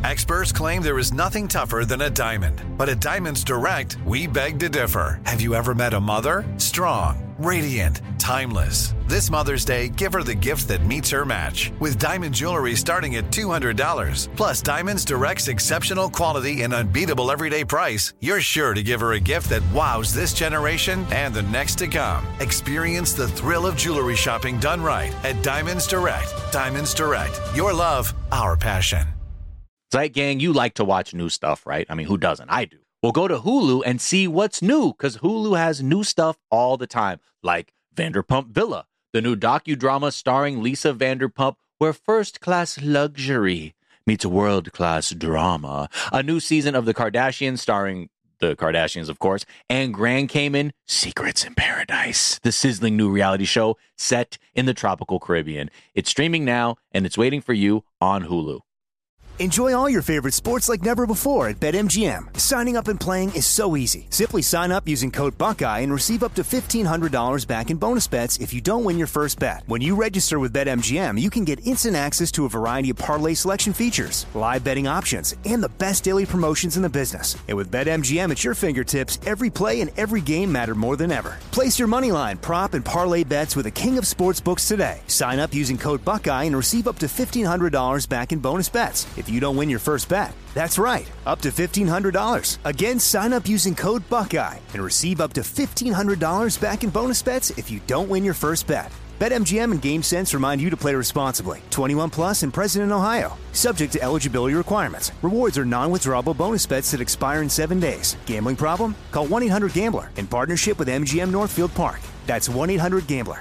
Experts claim there is nothing tougher than a diamond. But at Diamonds Direct, we beg to differ. Have you ever met a mother? Strong, radiant, timeless. This Mother's Day, give her the gift that meets her match. With diamond jewelry starting at $200. Plus Diamonds Direct's exceptional quality and unbeatable everyday price, you're sure to give her a gift that wows this generation and the next to come. Experience the thrill of jewelry shopping done right at Diamonds Direct. Diamonds Direct. Your love, our passion. Zeit Gang, you like to watch new stuff, right? I mean, who doesn't? I do. Well, go to Hulu and see what's new, because Hulu has new stuff all the time, like Vanderpump Villa, the new docudrama starring Lisa Vanderpump, where first-class luxury meets world-class drama. A new season of The Kardashians starring the Kardashians, of course, and Grand Cayman, Secrets in Paradise, the sizzling new reality show set in the tropical Caribbean. It's streaming now, and it's waiting for you on Hulu. Enjoy all your favorite sports like never before at BetMGM. Signing up and playing is so easy. Simply sign up using code Buckeye and receive up to $1,500 back in bonus bets if you don't win your first bet. When you register with BetMGM, you can get instant access to a variety of parlay selection features, live betting options, and the best daily promotions in the business. And with BetMGM at your fingertips, every play and every game matter more than ever. Place your moneyline, prop, and parlay bets with the king of sportsbooks today. Sign up using code Buckeye and receive up to $1,500 back in bonus bets if you don't win your first bet. That's right, up to $1,500. Again, sign up using code Buckeye and receive up to $1,500 back in bonus bets if you don't win your first bet. BetMGM and GameSense remind you to play responsibly. 21 plus and present in Ohio. Subject to eligibility requirements. Rewards are non-withdrawable bonus bets that expire in 7 days. Gambling problem? Call 1-800-GAMBLER in partnership with MGM Northfield Park. That's 1-800-GAMBLER.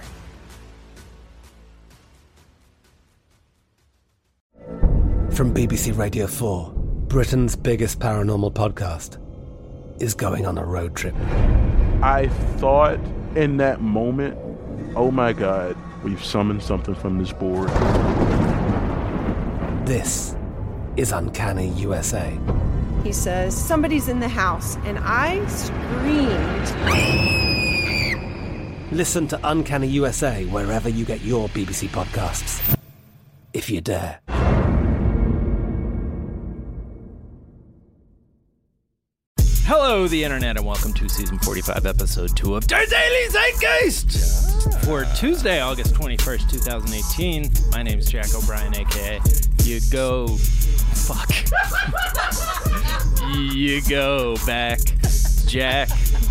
From BBC Radio 4, Britain's biggest paranormal podcast is going on a road trip. I thought in that moment, oh my God, we've summoned something from this board. This is Uncanny USA. He says, somebody's in the house, and I screamed. Listen to Uncanny USA wherever you get your BBC podcasts, if you dare. Hello, the internet, and welcome to season 45, episode 2 of Der Daily Zeitgeist! For Tuesday, August 21st, 2018, my name is Jack O'Brien, a.k.a. You Go Back, Jack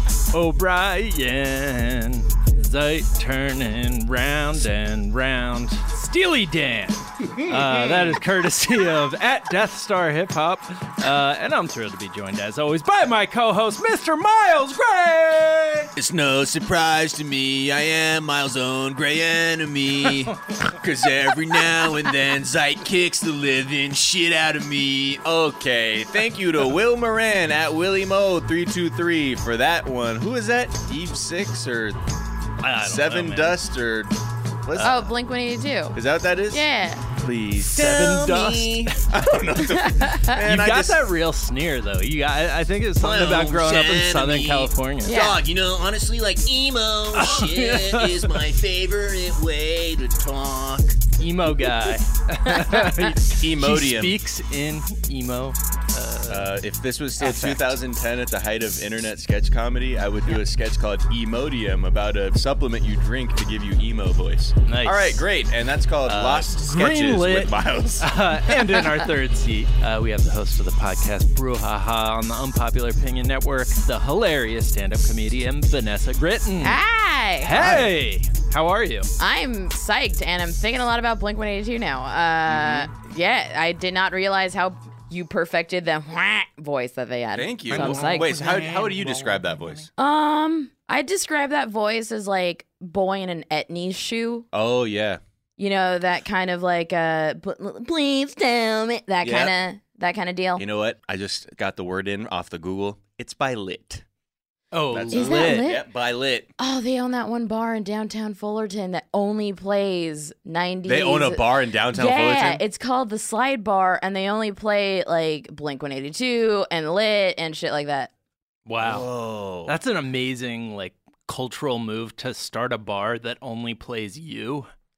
O'Brien. Zeit turning round and round. Steely Dan. That is courtesy of at Death Star Hip Hop. And I'm thrilled to be joined, as always, by my co-host, Mr. Miles Gray. It's no surprise to me, I am Miles' own gray enemy. Cause every now and then, Zeit kicks the living shit out of me. Okay, thank you to Will Moran at WillyMo323 for that one. Who is that? Eve 6 or Seven Dust or... Oh, Blink-182. Is that what that is? Yeah. Please. Seven Dust. I don't know. Man, you got that real sneer, though. I think it's something about growing up in Southern California. Yeah. Dog, you know, honestly, like, emo shit is my favorite way to talk. Emo guy. Emodium. He speaks in emo. If this was still 2010 at the height of internet sketch comedy, I would do a sketch called Emodium about a supplement you drink to give you emo voice. Nice. All right, great. And that's called Lost Sketches with Miles. And in our third seat, we have the host of the podcast Brouhaha on the Unpopular Opinion Network, the hilarious stand-up comedian Vanessa Gritton. Hi. Hey. How are you? I'm psyched, and I'm thinking a lot about Blink-182 now. Yeah, I did not realize how you perfected the voice that they had. Thank you. So I'm psyched. Wait, so how would you describe that voice? I describe that voice as like boy in an Etnies shoe. Oh, yeah. You know, that kind of like, please tell me, that kind of deal. You know what? I just got the word in off the Google. It's by Lit. Oh, that's is that Lit? Yep, by Lit. Oh, they own that one bar in downtown Fullerton that only plays 90s. They own a bar in downtown Fullerton? Yeah, it's called the Slide Bar, and they only play like Blink-182 and Lit and shit like that. Wow. Whoa. That's an amazing, like, cultural move to start a bar that only plays you.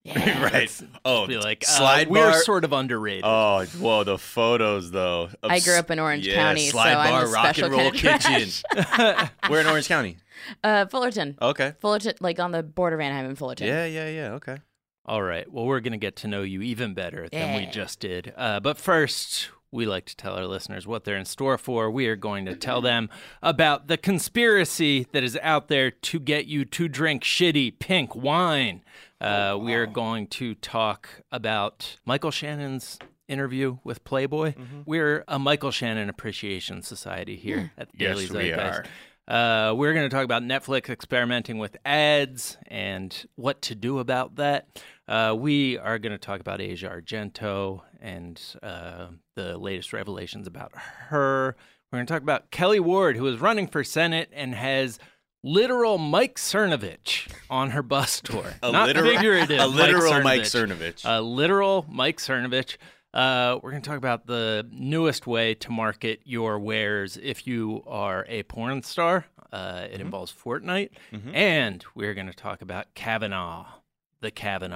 Yeah. Right. Oh, Be like, slide we're bar. sort of underrated. Oh, whoa, the photos though. I grew up in Orange County, so slide I'm bar, a rock special and roll kind of kitchen. We're in Orange County. Fullerton. Okay. Fullerton, like on the border of Anaheim and Fullerton. Yeah. Okay. All right. Well, we're going to get to know you even better than we Yeah. just did. But first, we like to tell our listeners what they're in store for. We are going to tell them about the conspiracy that is out there to get you to drink shitty pink wine. We are going to talk about Michael Shannon's interview with Playboy. We're a Michael Shannon Appreciation Society here at the Daily Yes, we Zeitgeist. We're going to talk about Netflix experimenting with ads and what to do about that. We are going to talk about Asia Argento and the latest revelations about her. We're going to talk about Kelly Ward, who is running for Senate and has literal Mike Cernovich on her bus tour. Not figurative. A literal Mike Cernovich. Cernovich. A literal Mike Cernovich. We're going to talk about the newest way to market your wares if you are a porn star. It involves Fortnite. And we're going to talk about Kavanaugh, the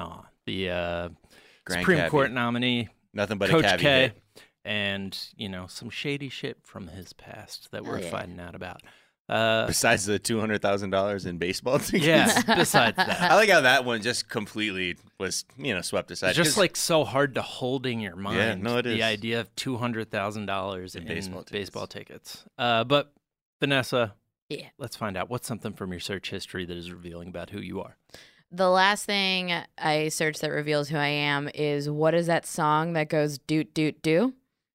Grand Supreme Cabbie. Court nominee, Nothing but Coach a cabbie K, hit. and, some shady shit from his past that we're yeah. finding out about. Besides the $200,000 in baseball tickets. Yeah, besides that. I like how that one just completely was, swept aside. It's just 'Cause- like so hard to hold in your mind. Yeah, no, it is. The idea of $200,000 in baseball tickets. baseball tickets. But Vanessa, Yeah. let's find out what's something from your search history that is revealing about who you are. The last thing I searched that reveals who I am is what is that song that goes doot doot do?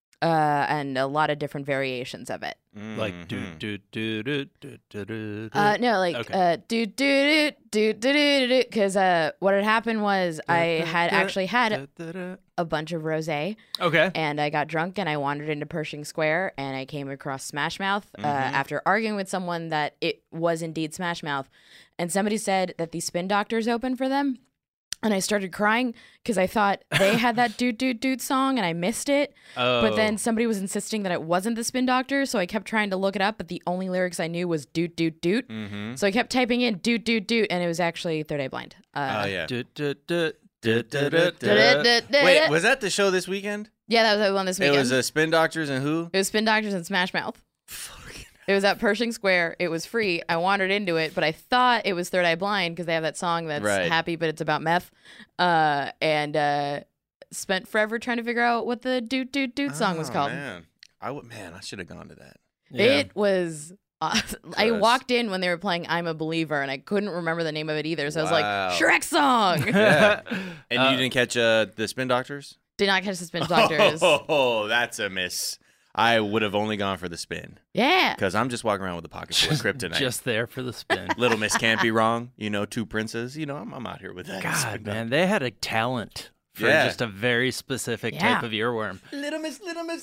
And a lot of different variations of it. Like do do do do do do do. No, like Okay. doot doot doot doot doot doot. Because what had happened was I had actually had a bunch of rosé. Okay. And I got drunk and I wandered into Pershing Square and I came across Smash Mouth after arguing with someone that it was indeed Smash Mouth. And somebody said that the Spin Doctors opened for them. And I started crying because I thought they had that doot doot doot song and I missed it. But then somebody was insisting that it wasn't the Spin Doctors. So I kept trying to look it up, but the only lyrics I knew was doot doot doot. So I kept typing in doot doot doot and it was actually Third Eye Blind. Oh, yeah. Do, do, do. Wait, was that the show this weekend? Yeah, that was the one this weekend. It was Spin Doctors and who? It was Spin Doctors and Smash Mouth. It was at Pershing Square. It was free. I wandered into it, but I thought it was Third Eye Blind because they have that song that's happy, but it's about meth. And spent forever trying to figure out what the doot doot doot song was called. Man, I should have gone to that. It was. I walked in when they were playing "I'm a Believer" and I couldn't remember the name of it either. So I was like, "Shrek song." Yeah. And you didn't catch the Spin Doctors? Did not catch the Spin Doctors. Oh, that's a miss. I would have only gone for the spin. Yeah. Because I'm just walking around with a pocket full of kryptonite. Just there for the spin. Little Miss Can't Be Wrong. Two princes. I'm out here with that. God, man, they had a talent for just a very specific type of earworm. Little Miss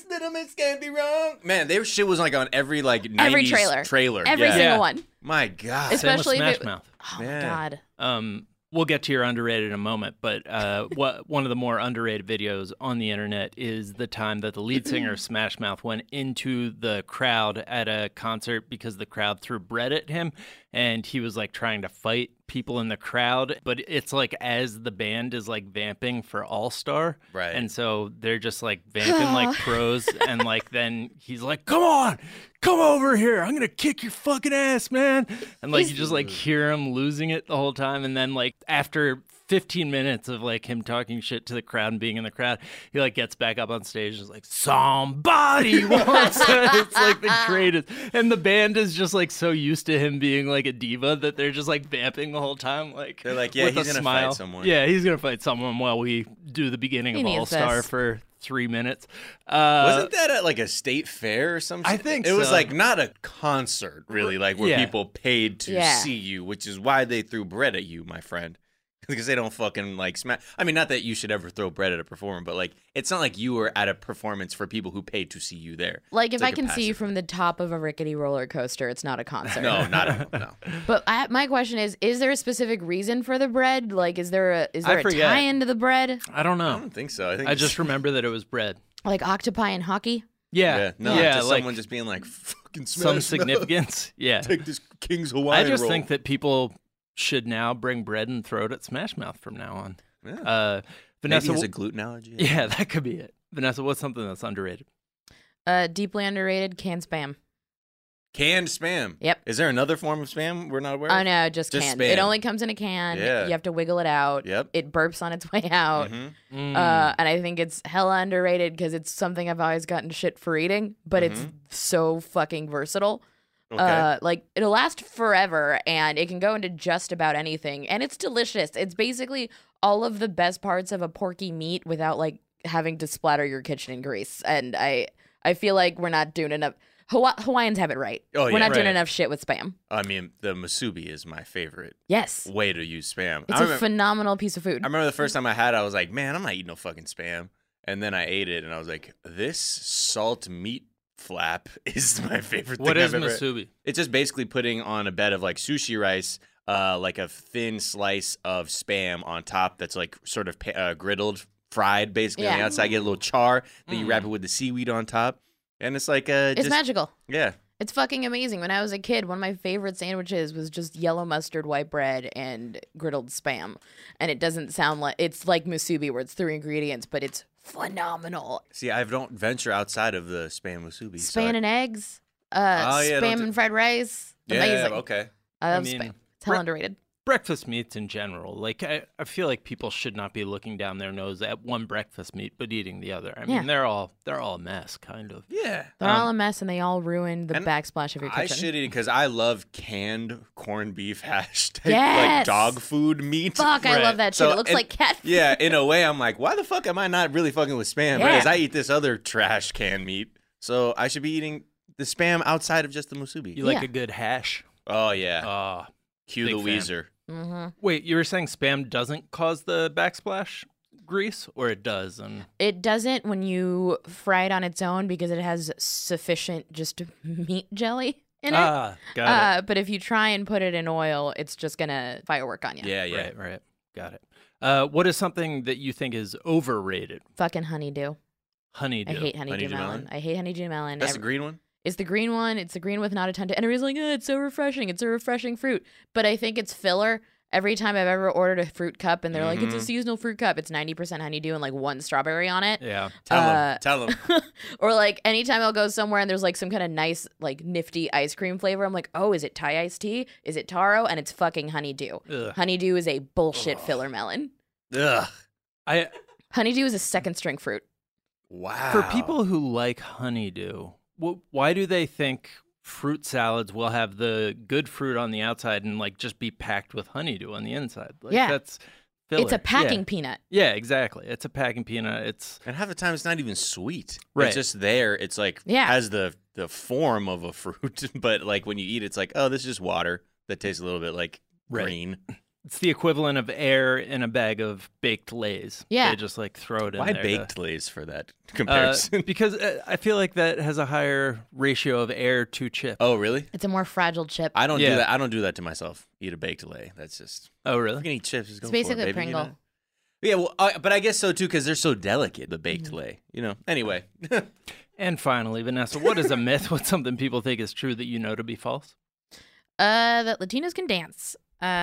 Can't Be Wrong. Man, their shit was like on every 90s trailer. Every single one. My God. Especially Same with if Smash Mouth. Oh my God. We'll get to your underrated in a moment, but one of the more underrated videos on the internet is the time that the lead singer of Smash Mouth went into the crowd at a concert because the crowd threw bread at him, and he was like trying to fight people in the crowd, but it's like as the band is like vamping for All-Star, right? And so they're just like vamping like pros, and like then he's like, "Come on, come over here! I'm gonna kick your fucking ass, man!" And like you just like hear him losing it the whole time, and then like after 15 minutes of like him talking shit to the crowd and being in the crowd, he like gets back up on stage and is like, "Somebody wants it." It's like the greatest, and the band is just like so used to him being like a diva that they're just like vamping the whole time. Like they're like, "Yeah, with he's a gonna smile. fight someone. Yeah, he's gonna fight someone while we do the beginning He of needs All-Star this. for 3 minutes." Wasn't that at like a state fair or something? I think it was so. like not a concert, really, like where Yeah. people paid to see you, which is why they threw bread at you, my friend. Because they don't fucking like smash. I mean, not that you should ever throw bread at a performer, but like it's not like you were at a performance for people who paid to see you there. Like It's if I a can see you passive. from the top of a rickety roller coaster, it's not a concert. No, not at all. No. But my question is there a specific reason for the bread? Like, is there a forget. tie into the bread? I don't I know. don't think so. I think I it's- just remember that it was bread. Like octopi in hockey? Yeah, no, yeah, just like someone just being like fucking some smash mouth. significance. Yeah, Take this King's I Hawaiian just roll. think that people should now bring bread and throw it at Smash Mouth from now on. Maybe Vanessa, he has a gluten allergy. yeah, that could be it. Vanessa, what's something that's underrated? Deeply underrated canned spam. Canned spam. Yep. Is there another form of spam we're not aware of? Oh no, just canned. spam. It only comes in a can. Yeah. You have to wiggle it out. Yep. It burps on its way out. Mm-hmm. And I think it's hella underrated because it's something I've always gotten shit for eating, but it's so fucking versatile. Okay. Like it'll last forever and it can go into just about anything and it's delicious. It's basically all of the best parts of a porky meat without like having to splatter your kitchen in grease. And I feel like we're not doing enough. Hawaiians have it right. Oh, yeah. We're not doing Right. enough shit with spam. I mean, the musubi is my favorite Yes. way to use spam. It's a phenomenal piece of food. I remember the first time I had it, I was like, man, I'm not eating no fucking spam. And then I ate it, and I was like, this salt meat flap is my favorite thing What is I've ever. musubi? It's just basically putting on a bed of like sushi rice, like a thin slice of spam on top that's like sort of griddled, fried basically on the Yeah. outside. Get a little char, then you wrap it with the seaweed on top. And it's like It's just, magical. Yeah. It's fucking amazing. When I was a kid, one of my favorite sandwiches was just yellow mustard, white bread, and griddled spam. And it doesn't sound like it's like musubi where it's 3 ingredients, but it's phenomenal. See, I don't venture outside of the spam musubi. so Spam I- and eggs, Oh, yeah, spam don't and fried rice. Yeah, Amazing. okay. I love mean, spam. It's hell underrated. Breakfast meats in general. Like, I feel like people should not be looking down their nose at one breakfast meat but eating the other. I mean, Yeah. they're all a mess, kind of. Yeah. They're all a mess and they all ruin the and backsplash of your I kitchen. should eat it because I love canned corned beef hash type, like Yes! dog food meat. Fuck, I Right. love that shit. So, It looks and- like cat food. Yeah, in a way, I'm like, why the fuck am I not really fucking with spam? Yeah. Because I eat this other trash canned meat. So I should be eating the spam outside of just the musubi. You like Yeah. a good hash? Oh, yeah. Cue big the fan. Weezer. Mm-hmm. Wait, you were saying spam doesn't cause the backsplash grease, or it does? And It doesn't when you fry it on its own because it has sufficient just meat jelly in it. got it. But if you try and put it in oil, it's just gonna firework on you. Yeah, yeah. Right. Got it. What is something that you think is overrated? Fucking honeydew. Honeydew. I hate honeydew Honeydew melon. melon? I hate honeydew melon. That's the green one? It's the green one. It's the green with not a ton to. And everybody's like, oh, it's so refreshing. It's a refreshing fruit. But I think it's filler. Every time I've ever ordered a fruit cup and they're like, it's a seasonal fruit cup, it's 90% honeydew and like 1 strawberry on it. Yeah. Tell them. Or like anytime I'll go somewhere and there's like some kind of nice, like nifty ice cream flavor, I'm like, oh, is it Thai iced tea? Is it taro? And it's fucking honeydew. Ugh. Honeydew is a bullshit filler melon. Ugh. Honeydew is a second string fruit. Wow. For people who like honeydew, why do they think fruit salads will have the good fruit on the outside and like just be packed with honeydew on the inside? Like, Yeah. that's filler. It's a packing Yeah. peanut. Yeah, exactly. It's a packing peanut. It's And half the time it's not even sweet. Right. It's just there. It's like Yeah. has the form of a fruit, but like when you eat it, it's like, oh, this is just water that tastes a little bit like Right. green. it's the equivalent of air in a bag of baked Lay's. Yeah. They just like throw it in Why there. baked Lay's for that comparison? Because I feel like that has a higher ratio of air to chip. Oh, really? It's a more fragile chip. I don't Yeah. do that. I don't do that to myself. Eat a baked Lay. That's just. Oh, If really? you can eat chips, just go It's for it, basically a baby, you Pringle. know? Yeah, well, but I guess so too because they're so delicate. The baked Lay, you know. Anyway, And finally, Vanessa, what is a myth? What's something people think is true that you know to be false? That Latinos can dance.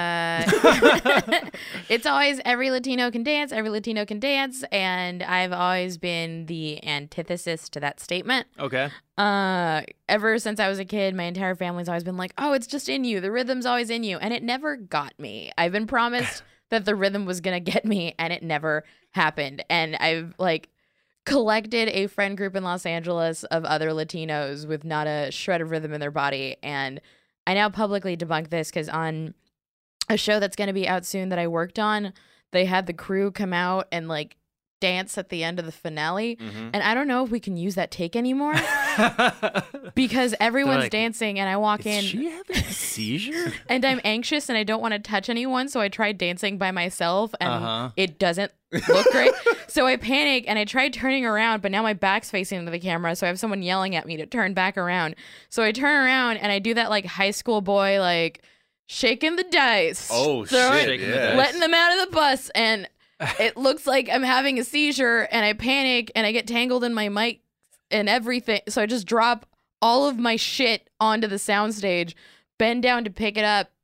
It's always every Latino can dance, and I've always been the antithesis to that statement. Okay. Ever since I was a kid, my entire family's always been like, oh, it's just in you. The rhythm's always in you. And it never got me. I've been promised that the rhythm was going to get me, and it never happened. And I've like collected a friend group in Los Angeles of other Latinos with not a shred of rhythm in their body. And I now publicly debunk this because on a show that's going to be out soon that I worked on, they had the crew come out and like dance at the end of the finale. And I don't know if we can use that take anymore because everyone's like, dancing and I walk Is in she having a seizure? and I'm anxious and I don't want to touch anyone. So I tried dancing by myself and it doesn't look great. So I panic and I tried turning around, but now my back's facing to the camera. So I have someone yelling at me to turn back around. So I turn around and I do that like high school boy, like shaking the dice. Oh, throwing- shit, Shaking the yeah. dice. letting them out of the bus. And it looks like I'm having a seizure and I panic and I get tangled in my mic and everything. So I just drop all of my shit onto the soundstage, bend down to pick it up,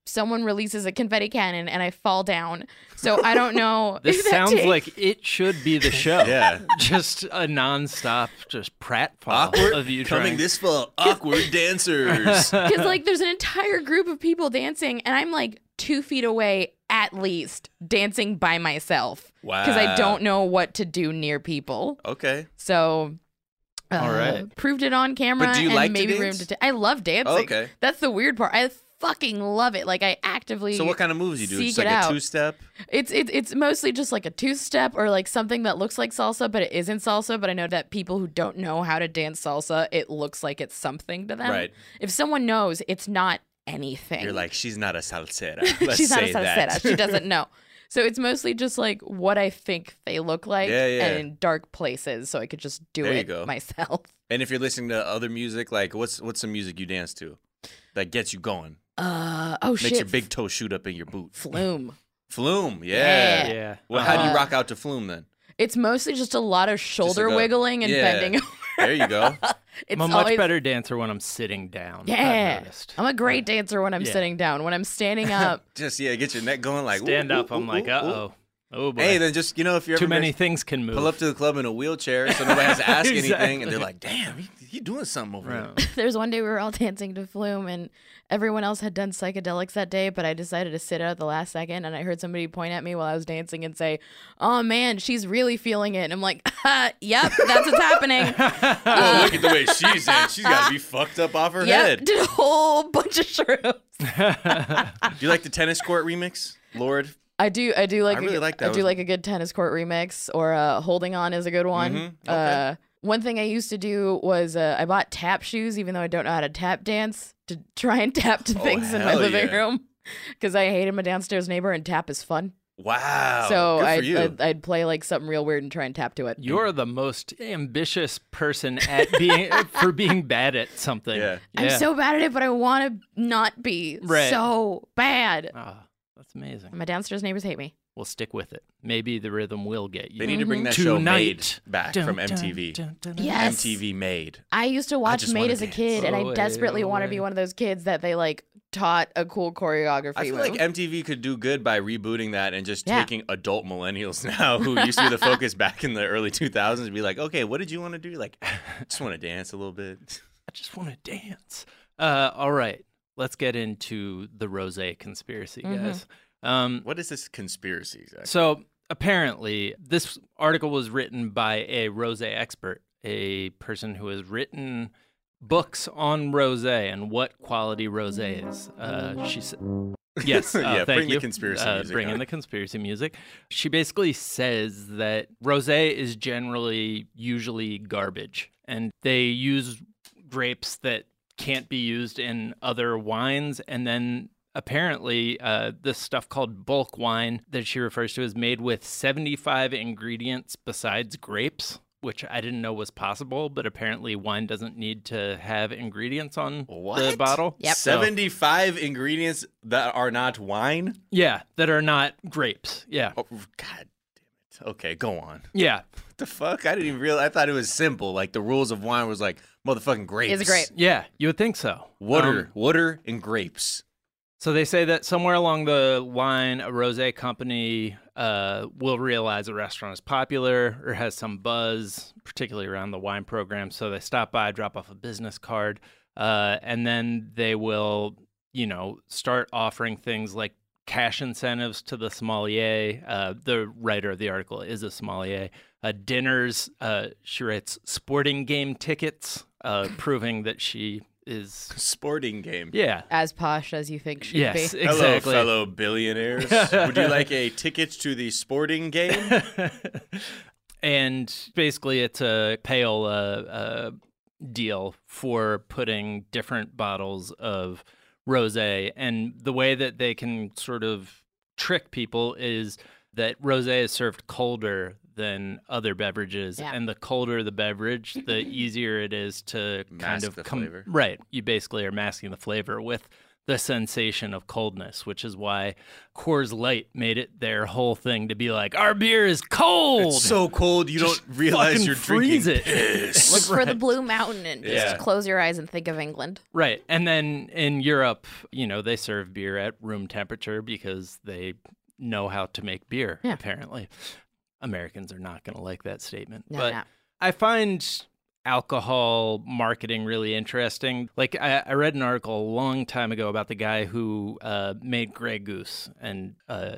someone releases a confetti cannon and I fall down. So I don't know. This if that sounds takes- like it should be the show. Yeah. Just a nonstop, just pratfall Awkward. of you Coming trying. this fall, awkward dancers. Because like there's an entire group of people dancing and I'm like 2 feet away at least dancing by myself. Wow. Because I don't know what to do near people. Okay. So All right. proved it on camera. But do you and like to maybe dance? room to I love dancing. Okay. That's the weird part. I fucking love it. Like I actively So what kind of moves you do? seek Just like it a out. two-step? It's mostly just like a 2-step or like something that looks like salsa, but it isn't salsa. But I know that people who don't know how to dance salsa, it looks like it's something to them. Right. If someone knows, it's not anything. You're like, she's not a salsera. Let's She's not a say salsera. that. She doesn't know. So it's mostly just like what I think they look like and in dark places, so I could just do There you it go. myself. And if you're listening to other music, like what's some music you dance to that gets you going? Oh shit. Makes your big toe shoot up in your boot. Flume. Flume, yeah. Yeah. Well, how do you rock out to Flume then? It's mostly just a lot of shoulder like a- wiggling and yeah. bending over. There you go. It's I'm a much always- better dancer when I'm sitting down. I've Yeah. noticed. I'm a great dancer when I'm Yeah. sitting down. When I'm standing up, Just get your neck going like Stand ooh, up, ooh, I'm ooh, like, ooh, ooh. uh-oh. Oh, boy. Hey, then just if you're Too ever many things can move. pull up to the club in a wheelchair, so nobody has to ask anything, Exactly. and they're like, "Damn, he doing something over there." Right. there's one day we were all dancing to Flume and everyone else had done psychedelics that day, but I decided to sit out at the last second and I heard somebody point at me while I was dancing and say, "Oh man, she's really feeling it." And I'm like, "Yep, that's what's happening." Oh, look at the way she's in. She's got to be fucked up off her Yep, head. did a whole bunch of shrooms. Do you like the tennis court remix, Lord? I do like I really like that I do one. like a good tennis court remix or Holding On is a good one. Mhm, okay. One thing I used to do was I bought tap shoes even though I don't know how to tap dance to try and tap to things in my hell living yeah. room because I hated my downstairs neighbor and tap is fun. Wow. So good for you. I'd play like something real weird and try and tap to it. You're the most ambitious person at being bad at something. Yeah. I'm so bad at it, but I want to not be Right. so bad. Ah, that's amazing. My downstairs neighbors hate me. We'll stick with it. Maybe the rhythm will get you. They need to bring that show Tonight. Made back from Dun, dun, MTV. dun, dun, dun. Yes. MTV Made. I used to watch just Made wanna as a dance. kid, and I Away, desperately want to be away. one of those kids that they like taught a cool choreography. I feel move. like MTV could do good by rebooting that and just Yeah. taking adult millennials now who used to be the focus back in the early 2000s and be like, okay, what did you want to do? You're like, just want to dance a little bit. I just want to dance. All right. Let's get into the Rose conspiracy, guys. What is this conspiracy exactly? So apparently, this article was written by a Rose expert, a person who has written books on Rose and what quality Rose is. She said, "Yes, Yeah, thank bring the you. conspiracy music Bring on. in the conspiracy music." She basically says that Rose is usually garbage, and they use grapes that can't be used in other wines, and then apparently this stuff called bulk wine that she refers to is made with 75 ingredients besides grapes, which I didn't know was possible, but apparently wine doesn't need to have ingredients on the What? bottle. Yep. So- 75 ingredients that are not wine? yeah, that are not grapes. Yeah. Oh, God damn it. Okay, go on. Yeah. What the fuck? I didn't even realize. I thought it was simple. Like the rules of wine was like motherfucking grapes. It's a grape. Yeah, you would think so. Water and grapes. So they say that somewhere along the line, a rosé company will realize a restaurant is popular or has some buzz, particularly around the wine program. So they stop by, drop off a business card, and then they will, start offering things like cash incentives to the sommelier. The writer of the article is a sommelier. Dinners, she writes sporting game tickets, proving that she is Sporting game. Yeah. As posh as you think she'd Yes, be. exactly. Hello, fellow billionaires. Would you like a ticket to the sporting game? And basically, it's a payola deal for putting different bottles of rosé. And the way that they can sort of trick people is that rosé is served colder than other beverages, Yeah. and the colder the beverage, the easier it is to kind Mask of the flavor. Right, you basically are masking the flavor with the sensation of coldness, which is why Coors Light made it their whole thing to be like, our beer is cold. It's so cold you don't realize you're freeze drinking it. piss. Look for the Blue Mountain and just close your eyes and think of England. Right. And then in Europe, they serve beer at room temperature because they know how to make beer, apparently. Americans are not going to like that statement. No. I find alcohol marketing really interesting. Like I read an article a long time ago about the guy who made Grey Goose, and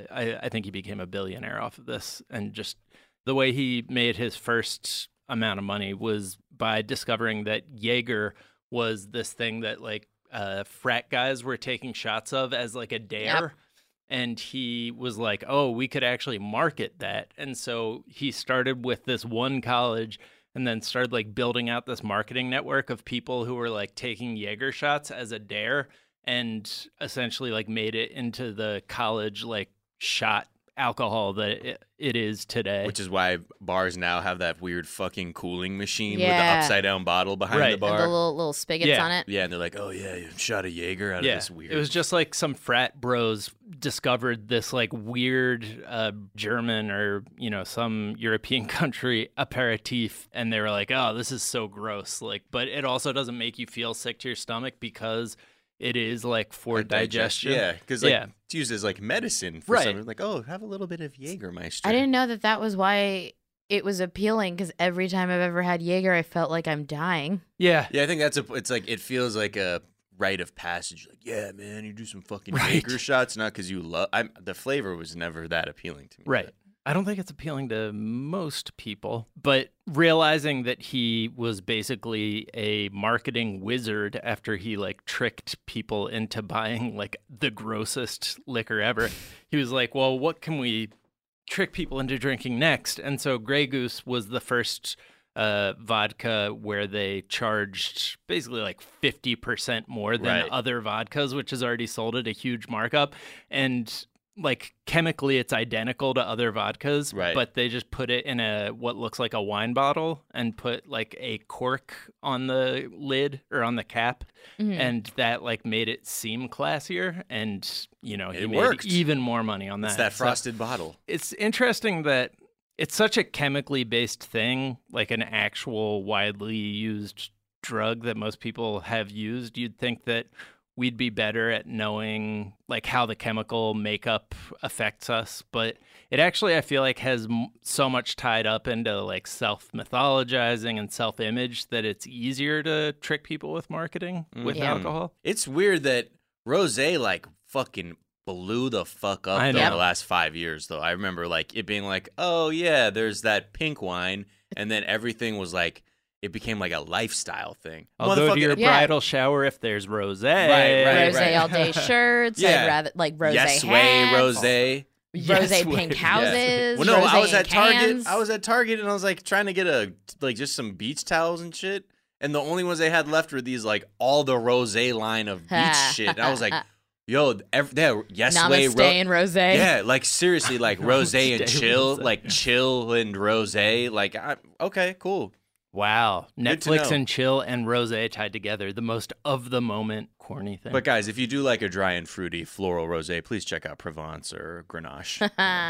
I think he became a billionaire off of this. And just the way he made his first amount of money was by discovering that Jaeger was this thing that like frat guys were taking shots of as like a dare. Yep. And he was like, oh, we could actually market that. And so he started with this one college and then started like building out this marketing network of people who were like taking Jaeger shots as a dare, and essentially like made it into the college like shot alcohol that it is today. Which is why bars now have that weird fucking cooling machine with the Yeah. upside down bottle behind the Right. And bar. the little spigots on it. Yeah, and they're like, oh yeah, you shot a Jaeger out of this weird. It was just like some frat bros discovered this like weird German or some European country aperitif, and they were like, oh, this is so gross. Like, but it also doesn't make you feel sick to your stomach because it is like for digestion. Yeah, because it's used as like medicine for something. Like, oh, have a little bit of Jägermeister. I didn't know that was why it was appealing, because every time I've ever had Jaeger, I felt like I'm dying. Yeah. Yeah, I think it's like, it feels like a rite of passage. Like, yeah, man, you do some fucking Jaeger shots, not because you love. The flavor was never that appealing to me. Right. I don't think it's appealing to most people, but realizing that he was basically a marketing wizard after he like tricked people into buying like the grossest liquor ever, he was like, well, what can we trick people into drinking next? And so Grey Goose was the first vodka where they charged basically like 50% more than other vodkas, which is already sold at a huge markup. And like chemically it's identical to other vodkas, but they just put it in what looks like a wine bottle and put like a cork on the lid or on the cap, and that like made it seem classier, and he made even more money on that. It's that frosted bottle. It's interesting that it's such a chemically based thing, like an actual widely used drug that most people have used. You'd think that we'd be better at knowing like how the chemical makeup affects us, but it actually, I feel like, has so much tied up into like self-mythologizing and self-image that it's easier to trick people with marketing with alcohol. It's weird that rosé like fucking blew the fuck up in the last 5 years, though. I remember like it being like, oh yeah, there's that pink wine, and then everything was like, it became like a lifestyle thing. I'll go to your bridal shower if there's rosé. Rosé all day shirts. I'd rather like rosé Yes hats. Way rosé. Rosé pink houses. Well, no, I was rosé at Target. cans. I was at Target and I was like trying to get just some beach towels and shit. And the only ones they had left were these like all the rosé line of beach shit. And I was like, yo, yes way Namaste and rosé. Yeah, like seriously, like rosé and chill, like chill and rosé. Like, okay, cool. Wow. Netflix and chill and rosé tied together. The most of the moment corny thing. But guys, if you do like a dry and fruity floral rosé, please check out Provence or Grenache.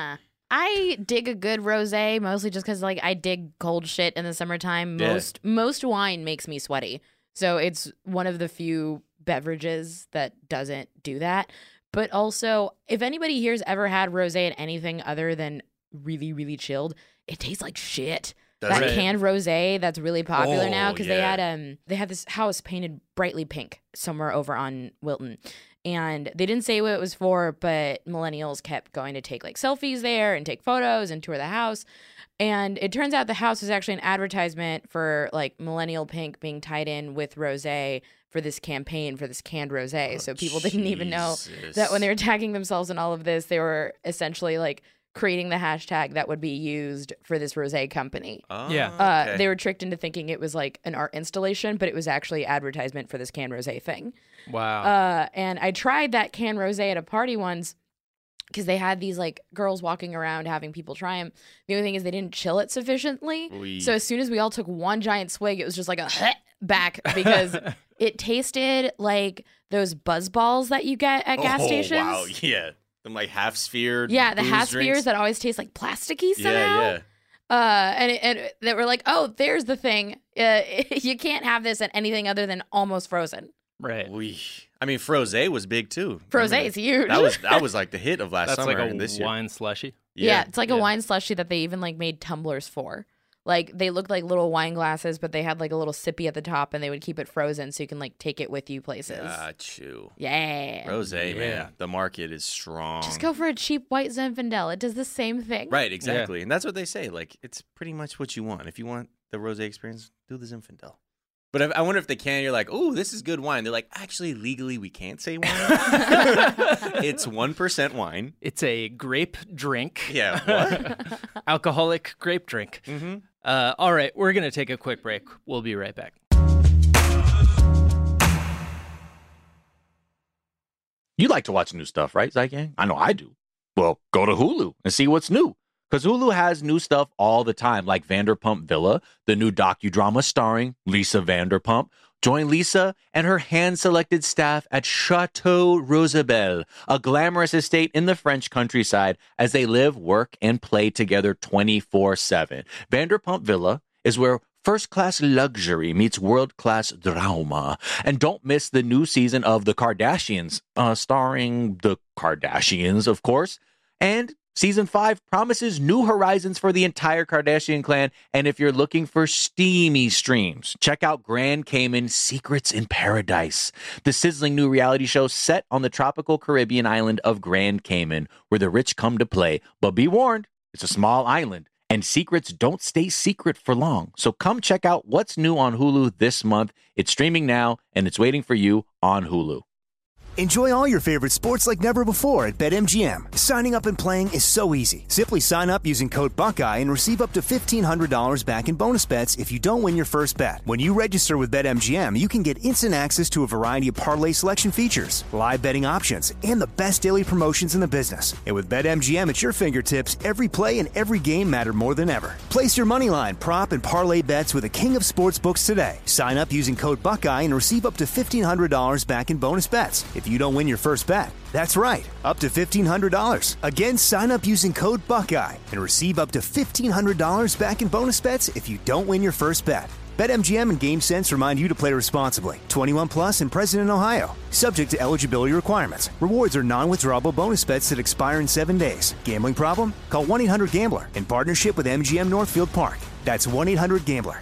I dig a good rosé, mostly just because like I dig cold shit in the summertime. Most wine makes me sweaty, so it's one of the few beverages that doesn't do that. But also, if anybody here's ever had rosé and anything other than really, really chilled, it tastes like shit. That canned rosé that's really popular now, because they had this house painted brightly pink somewhere over on Wilton, and they didn't say what it was for, but millennials kept going to take like selfies there and take photos and tour the house. And it turns out the house was actually an advertisement for like millennial pink being tied in with rosé for this campaign for this canned rosé. So people didn't even know that when they were tagging themselves in all of this, they were essentially like creating the hashtag that would be used for this rosé company. They were tricked into thinking it was like an art installation, but it was actually advertisement for this canned rosé thing. Wow. And I tried that canned rosé at a party once, because they had these like girls walking around having people try them. The only thing is they didn't chill it sufficiently. So as soon as we all took one giant swig, it was just like a back, because It tasted like those buzz balls that you get at gas stations. Oh, wow. Yeah. Them like half sphere. Yeah, the booze half drinks. spheres that always taste like plasticky somehow. Yeah, yeah. And they were like, oh, there's the thing. You can't have this at anything other than almost frozen. Right. I mean, Frosé was big too. Frosé is huge. That was like the hit of last That's summer like and this year. wine slushy. Yeah, it's like a wine slushy that they even like made tumblers for. Like they looked like little wine glasses, but they had like a little sippy at the top, and they would keep it frozen so you can like take it with you places. Got you. Yeah. Rosé, man. The market is strong. Just go for a cheap white Zinfandel. It does the same thing. Right, exactly. And that's what they say. Like, it's pretty much what you want. If you want the rosé experience, do the Zinfandel. But I wonder if they can. You're like, oh, this is good wine. They're like, actually, legally, we can't say wine. It's 1% wine. It's a grape drink. Yeah, what? Alcoholic grape drink. Mm-hmm. All right, we're going to take a quick break. We'll be right back. You like to watch new stuff, right, Zygang? I know I do. Well, go to Hulu and see what's new. Because Hulu has new stuff all the time, like Vanderpump Villa, the new docudrama starring Lisa Vanderpump. Join Lisa and her hand-selected staff at Chateau Rosabelle, a glamorous estate in the French countryside, as they live, work, and play together 24/7. Vanderpump Villa is where first-class luxury meets world-class drama. And don't miss the new season of The Kardashians, starring the Kardashians, of course. And Season 5 promises new horizons for the entire Kardashian clan, and if you're looking for steamy streams, check out Grand Cayman Secrets in Paradise, the sizzling new reality show set on the tropical Caribbean island of Grand Cayman, where the rich come to play. But be warned, it's a small island, and secrets don't stay secret for long. So come check out what's new on Hulu this month. It's streaming now, and it's waiting for you on Hulu. Enjoy all your favorite sports like never before at BetMGM. Signing up and playing is so easy. Simply sign up using code Buckeye and receive up to $1,500 back in bonus bets if you don't win your first bet. When you register with BetMGM, you can get instant access to a variety of parlay selection features, live betting options, and the best daily promotions in the business. And with BetMGM at your fingertips, every play and every game matter more than ever. Place your moneyline, prop, and parlay bets with the king of sportsbooks today. Sign up using code Buckeye and receive up to $1,500 back in bonus bets if you don't win your first bet. That's right, up to $1,500. Again, sign up using code Buckeye and receive up to $1,500 back in bonus bets if you don't win your first bet. BetMGM and GameSense remind you to play responsibly. 21 plus and present in Ohio. Subject to eligibility requirements. Rewards are non-withdrawable bonus bets that expire in 7 days. Gambling problem? Call 1-800-GAMBLER in partnership with MGM Northfield Park. That's 1-800-GAMBLER.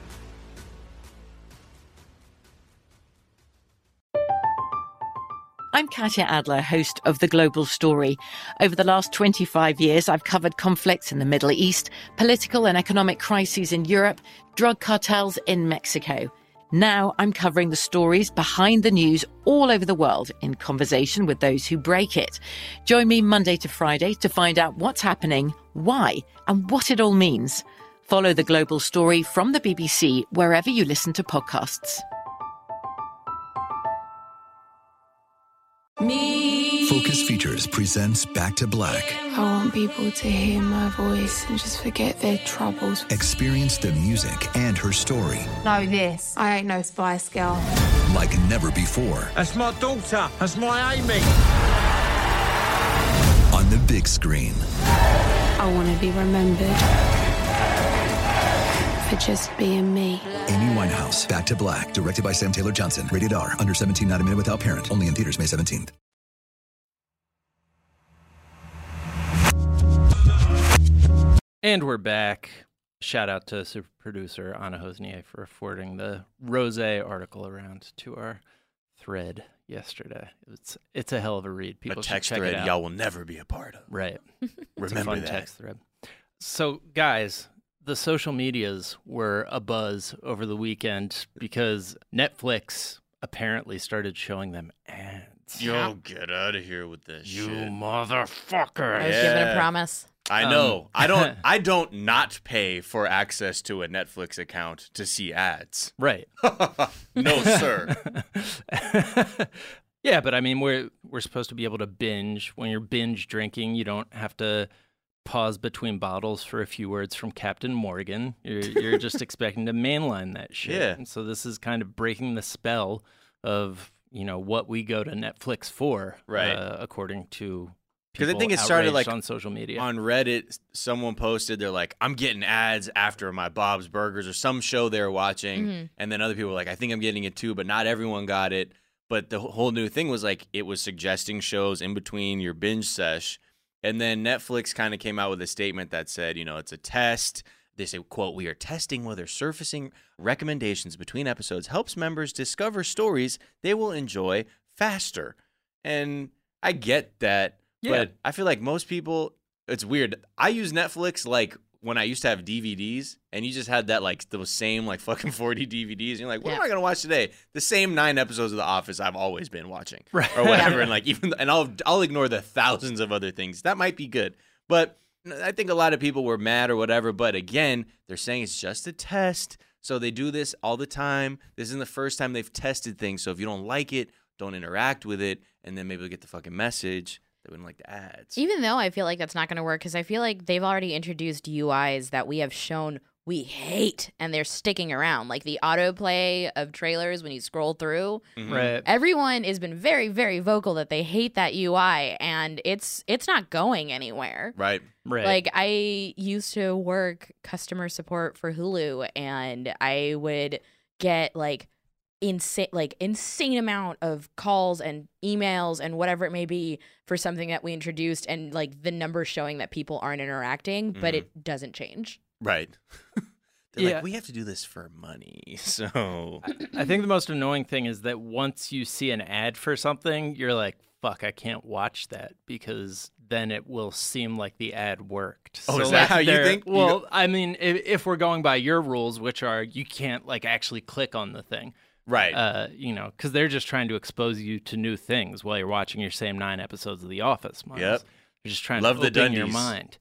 I'm Katya Adler, host of The Global Story. Over the last 25 years, I've covered conflicts in the Middle East, political and economic crises in Europe, drug cartels in Mexico. Now I'm covering the stories behind the news all over the world in conversation with those who break it. Join me Monday to Friday to find out what's happening, why, and what it all means. Follow The Global Story from the BBC wherever you listen to podcasts. Focus Features presents Back to Black. I want people to hear my voice and just forget their troubles. Experience the music and her story Know this, I ain't no Spice Girl. like never before. That's my daughter. That's my Amy. On the big screen. I want to be remembered for just being me. Amy Winehouse, Back to Black, directed by Sam Taylor Johnson. Rated R, under 17, not a minute without parent. Only in theaters May 17th. And we're back. Shout out to super producer Anna Hosnier for forwarding the Rosé article around to our thread yesterday. It's a hell of a read. People should text check thread it out. y'all will never be a part of. Right. Remember it's a fun that. text thread. So, guys, the social medias were abuzz over the weekend because Netflix apparently started showing them ads. Yo, get out of here with this You shit. motherfucker. I was given a promise. I know. I don't not pay for access to a Netflix account to see ads. Right. No, sir. Yeah, but I mean, we're supposed to be able to binge. When you're binge drinking, you don't have to pause between bottles for a few words from Captain Morgan. You're just expecting to mainline that shit. Yeah. And so this is kind of breaking the spell of, what we go to Netflix for, right? According to because I think it started like on social media. On Reddit, someone posted, they're like, I'm getting ads after my Bob's Burgers or some show they were watching. And then other people were like, I think I'm getting it too, but not everyone got it. But the whole new thing was like, it was suggesting shows in between your binge sesh. And then Netflix kind of came out with a statement that said, it's a test. They say, quote, we are testing whether surfacing recommendations between episodes helps members discover stories they will enjoy faster. And I get that. Yeah. But I feel like most people, it's weird. I use Netflix like when I used to have DVDs, and you just had that like those same like fucking 40 DVDs. And you're like, what am I gonna watch today? The same 9 episodes of The Office I've always been watching, right? Or whatever. And like I'll ignore the thousands of other things that might be good, but I think a lot of people were mad or whatever. But again, they're saying it's just a test, so they do this all the time. This isn't the first time they've tested things. So if you don't like it, don't interact with it, and then maybe they'll get the fucking message. They wouldn't like the ads. Even though I feel like that's not going to work, because I feel like they've already introduced UIs that we have shown we hate, and they're sticking around. Like the autoplay of trailers when you scroll through. Right. Everyone has been very, very vocal that they hate that UI, and it's not going anywhere. Right. Like I used to work customer support for Hulu, and I would get like insane amount of calls and emails and whatever it may be for something that we introduced, and like the numbers showing that people aren't interacting, but it doesn't change. Right. They're like, we have to do this for money. So I think the most annoying thing is that once you see an ad for something, you're like, fuck, I can't watch that, because then it will seem like the ad worked. Oh, so is that how you think? Well, I mean, if we're going by your rules, which are you can't like actually click on the thing. Right. Because they're just trying to expose you to new things while you're watching your same 9 episodes of The Office, Miles. Yep. They're just trying to open your mind.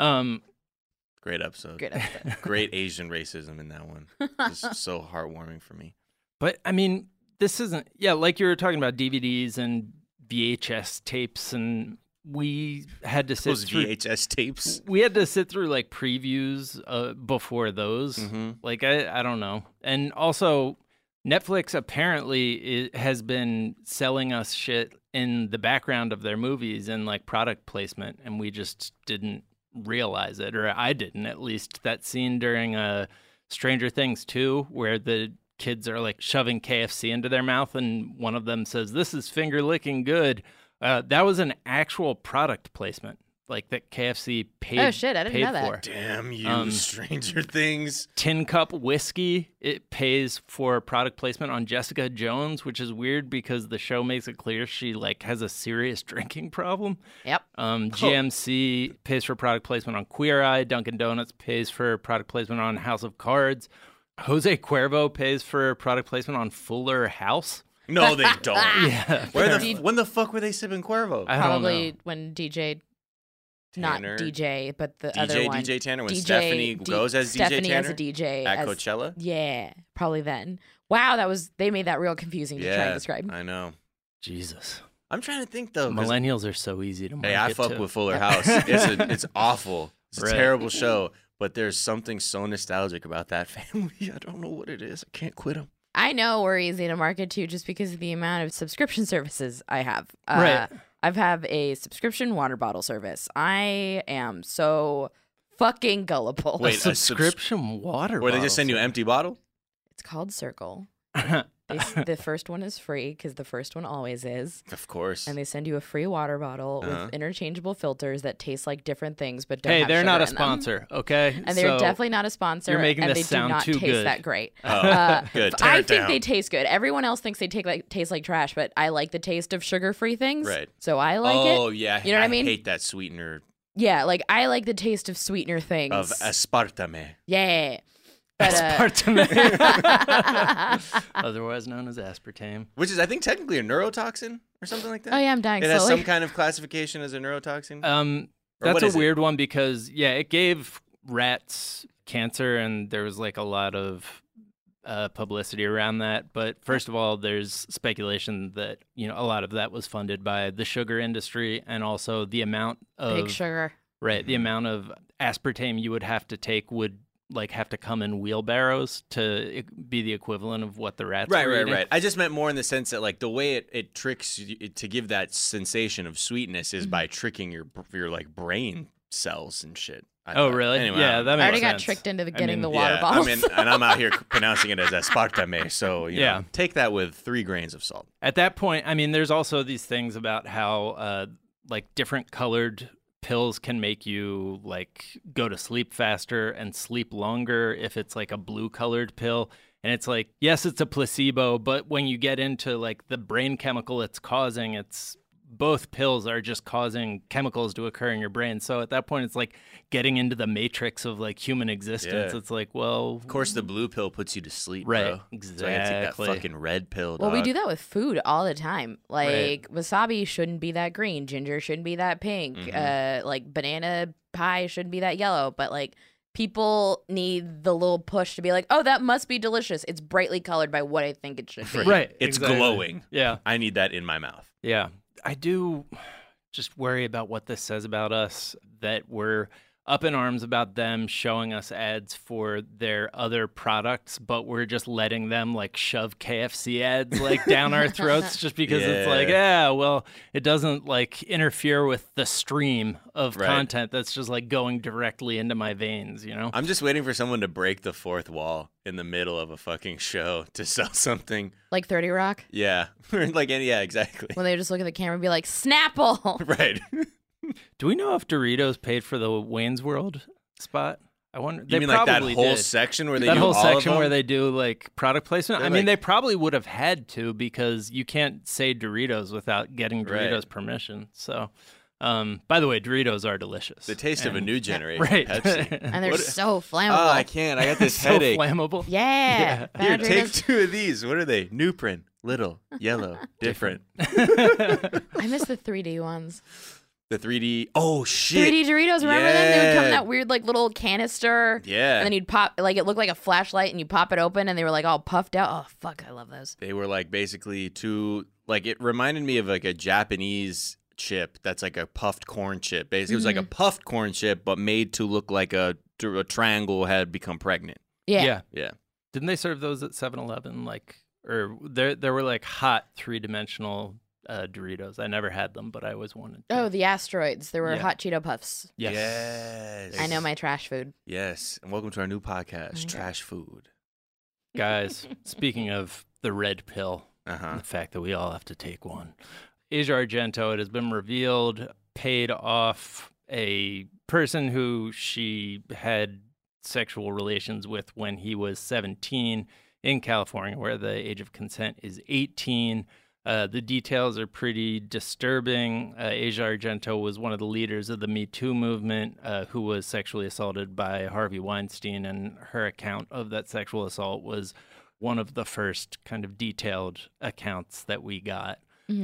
Great episode. Great Asian racism in that one. Just so heartwarming for me. But, I mean, this isn't... Yeah, like you were talking about DVDs and VHS tapes, and we had to sit those through... VHS tapes? We had to sit through, like, previews before those. Like, I don't know. And also... Netflix apparently has been selling us shit in the background of their movies and like product placement, and we just didn't realize it, or I didn't at least. That scene during Stranger Things 2 where the kids are like shoving KFC into their mouth and one of them says, "This is finger licking good." That was an actual product placement. Like that KFC paid for. Oh shit, I didn't know that. Damn you, Stranger Things. Tin Cup whiskey, it pays for product placement on Jessica Jones, which is weird because the show makes it clear she like has a serious drinking problem. Yep. GMC pays for product placement on Queer Eye. Dunkin' Donuts pays for product placement on House of Cards. Jose Cuervo pays for product placement on Fuller House. No, they don't. Yeah. When the fuck were they sipping Cuervo? Probably when DJ... Tanner. Not DJ, but the other one. DJ Tanner, when Stephanie goes as DJ Tanner? Stephanie as a DJ. At Coachella? Yeah, probably then. Wow, they made that real confusing to try and describe. I know. Jesus. I'm trying to think, though. Millennials are so easy to market Hey, I fuck with Fuller House. It's awful. It's a terrible show, but there's something so nostalgic about that family. I don't know what it is. I can't quit them. I know we're easy to market to just because of the amount of subscription services I have. Right. I have a subscription water bottle service. I am so fucking gullible. Wait, a subscription water bottle? Where they just send you an empty bottle? It's called Circle. The first one is free because the first one always is. Of course. And they send you a free water bottle with interchangeable filters that taste like different things but don't Hey, have they're sugar not a in them. sponsor, okay? And they're definitely not a sponsor. You're making and this they do sound not too taste good. that great. Good. I think they taste good. Everyone else thinks they taste like trash, but I like the taste of sugar-free things. Right. So I like it. Oh, yeah. You know what I mean? I hate that sweetener. Yeah, like I like the taste of sweetener things. Of aspartame. Yeah. But, aspartame. Otherwise known as aspartame. Which is, I think, technically a neurotoxin or something like that. Oh, yeah, I'm dying It has slowly. some kind of classification as a neurotoxin? That's a weird one because, it gave rats cancer and there was like a lot of publicity around that. But first of all, there's speculation that, a lot of that was funded by the sugar industry and also the amount of... Big sugar. Right. The amount of aspartame you would have to take would like have to come in wheelbarrows to be the equivalent of what the rats were eating. Right. I just meant more in the sense that like the way it tricks you to give that sensation of sweetness is by tricking your like brain cells and shit. Really? Anyway, yeah, that makes sense. I already got tricked into getting the water yeah, bottles. I mean, and I'm out here pronouncing it as aspartame, so you know, take that with 3 grains of salt. At that point, I mean, there's also these things about how like different colored pills can make you like go to sleep faster and sleep longer if it's like a blue colored pill. And it's like, yes, it's a placebo, but when you get into like the brain chemical it's causing, it's both pills are just causing chemicals to occur in your brain. So at that point, it's like getting into the matrix of like human existence. Yeah. It's like, well, of course, the blue pill puts you to sleep, right? Bro. Exactly. So I gotta take that fucking red pill. Well, dog. we do that with food all the time. Like wasabi shouldn't be that green, ginger shouldn't be that pink, like banana pie shouldn't be that yellow. But like people need the little push to be like, oh, that must be delicious. It's brightly colored by what I think it should be. Right. It's exactly. glowing. Yeah. I need that in my mouth. Yeah. I do just worry about what this says about us, that we're up in arms about them showing us ads for their other products, but we're just letting them like shove KFC ads like down our throats just because it's like, well, it doesn't like interfere with the stream of content that's just like going directly into my veins, you know? I'm just waiting for someone to break the fourth wall in the middle of a fucking show to sell something. Like 30 Rock? Yeah. Yeah, exactly. When they just look at the camera and be like, Snapple! Right. Do we know if Doritos paid for the Wayne's World spot? I wonder. You mean like that whole section where they do that whole all section of them? where they do like product placement? They're I mean, like- they probably would have had to because you can't say Doritos without getting Doritos Right. permission. So, by the way, Doritos are delicious. The taste of a new generation right? Pepsi. And they're What- so flammable. Oh, I can't. I got this so headache. flammable. Yeah. Here, Doritos- take 2 of these. What are they? Nuprin. Little. Yellow. Different. I miss the 3D ones. The 3D. Oh, shit. 3D Doritos, remember them? They would come in Yeah. that weird like little canister. Yeah. And then you'd pop, like it looked like a flashlight and you pop it open and they were like all puffed out. Oh, fuck, I love those. They were like basically like it reminded me of like a Japanese chip that's like a puffed corn chip. Basically, it was like a puffed corn chip, but made to look like a triangle had become pregnant. Yeah. Yeah. Didn't they serve those at 7-Eleven? Like, or there were like hot 3-dimensional Doritos. I never had them, but I always wanted to. Oh, the asteroids. There were Yeah. hot Cheeto Puffs. Yes. I know my trash food. Yes. And welcome to our new podcast, Trash Food. Guys, speaking of the red pill, and the fact that we all have to take one, Asia Argento, it has been revealed, paid off a person who she had sexual relations with when he was 17 in California, where the age of consent is 18. The details are pretty disturbing. Asia Argento was one of the leaders of the Me Too movement who was sexually assaulted by Harvey Weinstein, and her account of that sexual assault was one of the first kind of detailed accounts that we got.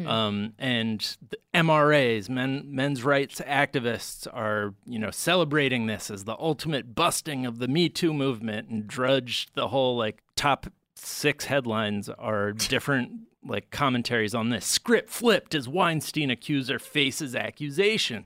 And the MRAs, men's rights activists, are celebrating this as the ultimate busting of the Me Too movement, and drudge the whole like top 6 headlines are different like commentaries on this. Script flipped as Weinstein accuser faces accusation.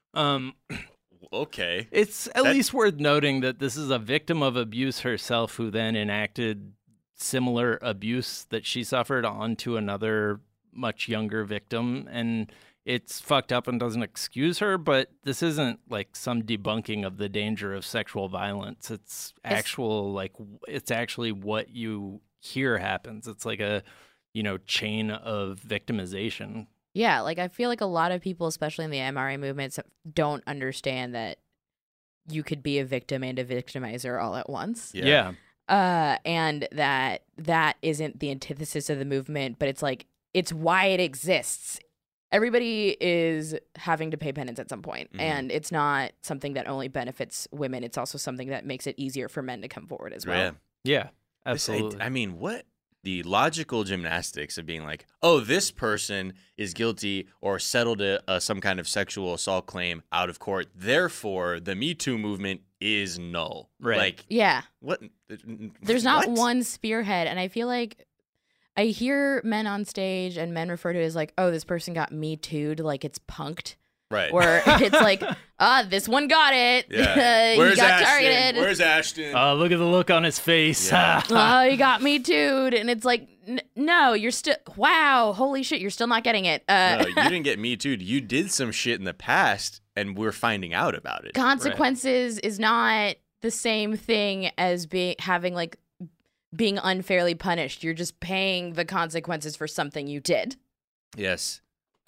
Okay. It's at least worth noting that this is a victim of abuse herself who then enacted similar abuse that she suffered onto another much younger victim, and it's fucked up and doesn't excuse her, but this isn't like some debunking of the danger of sexual violence. It's actually what you hear happens. It's like a chain of victimization. Yeah, like I feel like a lot of people, especially in the MRA movement, don't understand that you could be a victim and a victimizer all at once. Yeah. And that isn't the antithesis of the movement, but it's like, it's why it exists. Everybody is having to pay penance at some point, and it's not something that only benefits women. It's also something that makes it easier for men to come forward as well. Yeah, absolutely. I mean, what? The logical gymnastics of being like, oh, this person is guilty or settled some kind of sexual assault claim out of court. Therefore, the Me Too movement is null. Right. Like, yeah. What? There's not What? one spearhead, and I feel like I hear men on stage and men refer to it as like, oh, this person got Me Too'd, like it's punked. Right. Where it's like, this one got it. Yeah. He Where's got Ashton? targeted. Where's Ashton? Look at the look on his face. Yeah. Oh, he got me too. And it's like, no, you're still, wow, holy shit, you're still not getting it. No, you didn't get me too. You did some shit in the past, and we're finding out about it. Consequences is not the same thing as being unfairly punished. You're just paying the consequences for something you did. Yes.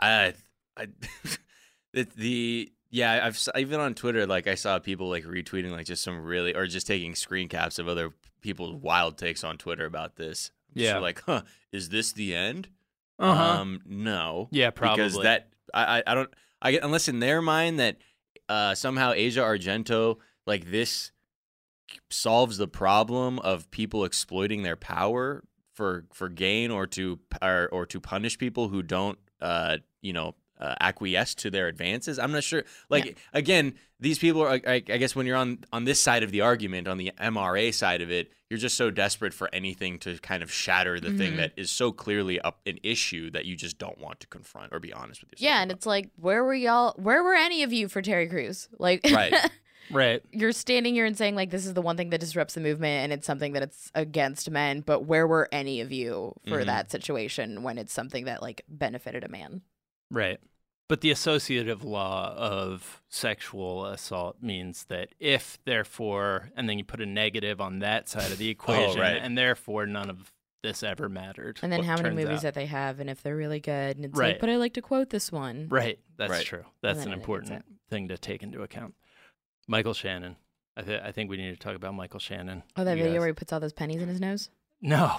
I've even on Twitter, like I saw people like retweeting like just some really, or just taking screen caps of other people's wild takes on Twitter about this. Yeah. So like, is this the end? No. Yeah, probably. Because that unless in their mind that somehow Asia Argento, like this solves the problem of people exploiting their power for gain or to punish people who don't acquiesce to their advances. I'm not sure. Again, these people are, I guess when you're on this side of the argument, on the MRA side of it, you're just so desperate for anything to kind of shatter the thing that is so clearly an issue that you just don't want to confront or be honest with yourself. Yeah, and it's like, where were any of you for Terry Crews? Like, right. Right. You're standing here and saying, like, this is the one thing that disrupts the movement and it's something that it's against men, but where were any of you for that situation when it's something that, like, benefited a man? Right. But the associative law of sexual assault means that if, therefore, and then you put a negative on that side of the equation, and therefore none of this ever mattered. And then how many movies that they have, and if they're really good, and it's like, but I like to quote this one. Right. That's true. That's an important thing to take into account. Michael Shannon. I think we need to talk about Michael Shannon. Oh, that video where he puts all those pennies in his nose? No,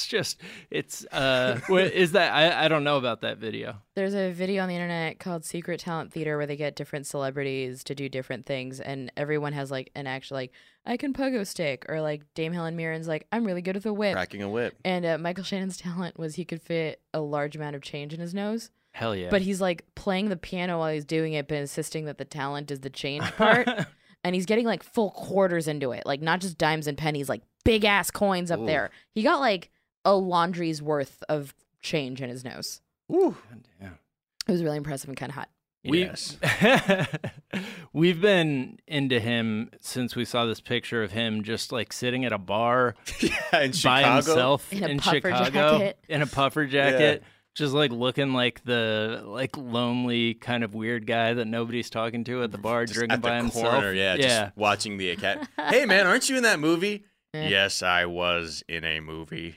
what is that? I don't know about that video. There's a video on the internet called Secret Talent Theater where they get different celebrities to do different things, and everyone has like an actual, like, I can pogo stick, or like Dame Helen Mirren's like, I'm really good with a whip. Cracking a whip. And Michael Shannon's talent was he could fit a large amount of change in his nose. Hell yeah. But he's like playing the piano while he's doing it, but insisting that the talent is the change part. And he's getting like full quarters into it, like not just dimes and pennies, like big ass coins up there. He got like a laundry's worth of change in his nose. Ooh. Yeah. It was really impressive and kind of hot. Yes. We've been into him since we saw this picture of him just like sitting at a bar in by himself in Chicago jacket. in a puffer jacket. Yeah. Just like looking like the lonely kind of weird guy that nobody's talking to at the bar, just drinking by himself. Corner, just watching the cat. Hey man, aren't you in that movie? Yes, I was in a movie.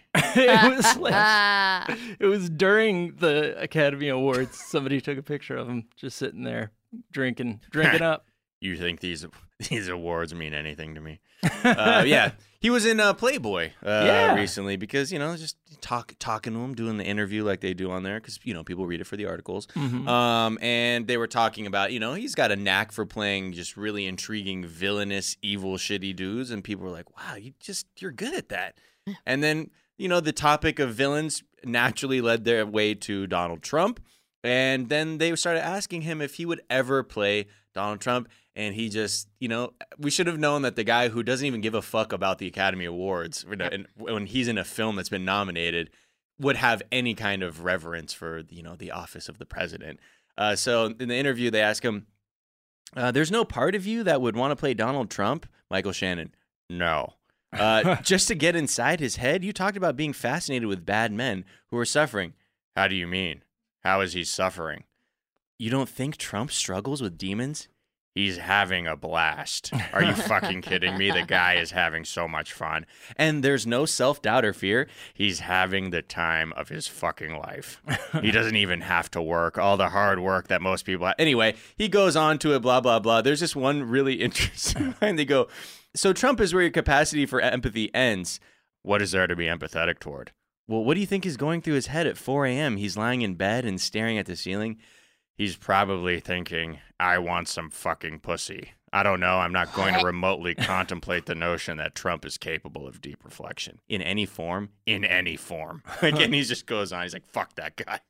It was during the Academy Awards. Somebody took a picture of him just sitting there drinking up. You think these awards mean anything to me? He was in Playboy recently because, just talking to him, doing the interview like they do on there because, people read it for the articles. Mm-hmm. And they were talking about, he's got a knack for playing just really intriguing, villainous, evil, shitty dudes. And people were like, wow, you're good at that. And then, the topic of villains naturally led their way to Donald Trump. And then they started asking him if he would ever play Donald Trump. And he just, we should have known that the guy who doesn't even give a fuck about the Academy Awards, when he's in a film that's been nominated, would have any kind of reverence for, the office of the president. So in the interview, they ask him, there's no part of you that would want to play Donald Trump? Michael Shannon, no. Just to get inside his head, you talked about being fascinated with bad men who are suffering. How do you mean? How is he suffering? You don't think Trump struggles with demons? He's having a blast. Are you fucking kidding me? The guy is having so much fun. And there's no self-doubt or fear. He's having the time of his fucking life. He doesn't even have to work. All the hard work that most people have. Anyway, he goes on to it, blah, blah, blah. There's this one really interesting line. They go, so Trump is where your capacity for empathy ends. What is there to be empathetic toward? Well, what do you think is going through his head at 4 a.m.? He's lying in bed and staring at the ceiling. He's probably thinking, I want some fucking pussy. I don't know. I'm not going to remotely contemplate the notion that Trump is capable of deep reflection. In any form. In any form. And he just goes on. He's like, fuck that guy.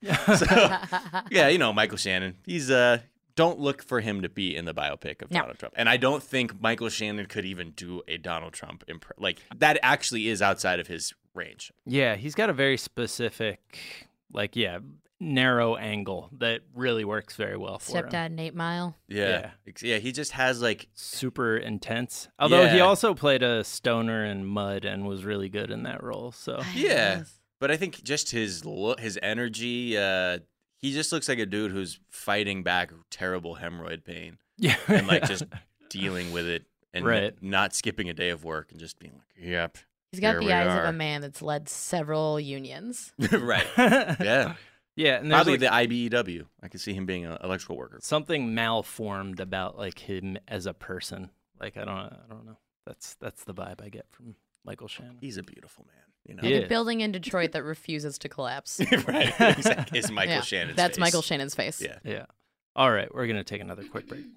So, Michael Shannon. He's, don't look for him to be in the biopic of Donald Trump. And I don't think Michael Shannon could even do a Donald Trump that actually is outside of his range. Yeah, he's got a very specific, narrow angle that really works very well for him. Stepdad and 8 Mile. Yeah. He just has like super intense. Although he also played a stoner in Mud and was really good in that role. So yeah, but I think just his look, his energy, he just looks like a dude who's fighting back terrible hemorrhoid pain. Yeah, and like just dealing with it and right. not skipping a day of work and just being like, yep. He's got the eyes of a man that's led several unions. Right. Yeah. Yeah, and probably the IBEW. I could see him being an electrical worker. Something malformed about like him as a person. Like I don't know. That's the vibe I get from Michael Shannon. He's a beautiful man. You know, like a building in Detroit that refuses to collapse. Right. It's Michael Shannon's That's face. Michael Shannon's face. Yeah. Yeah. All right, we're gonna take another quick break.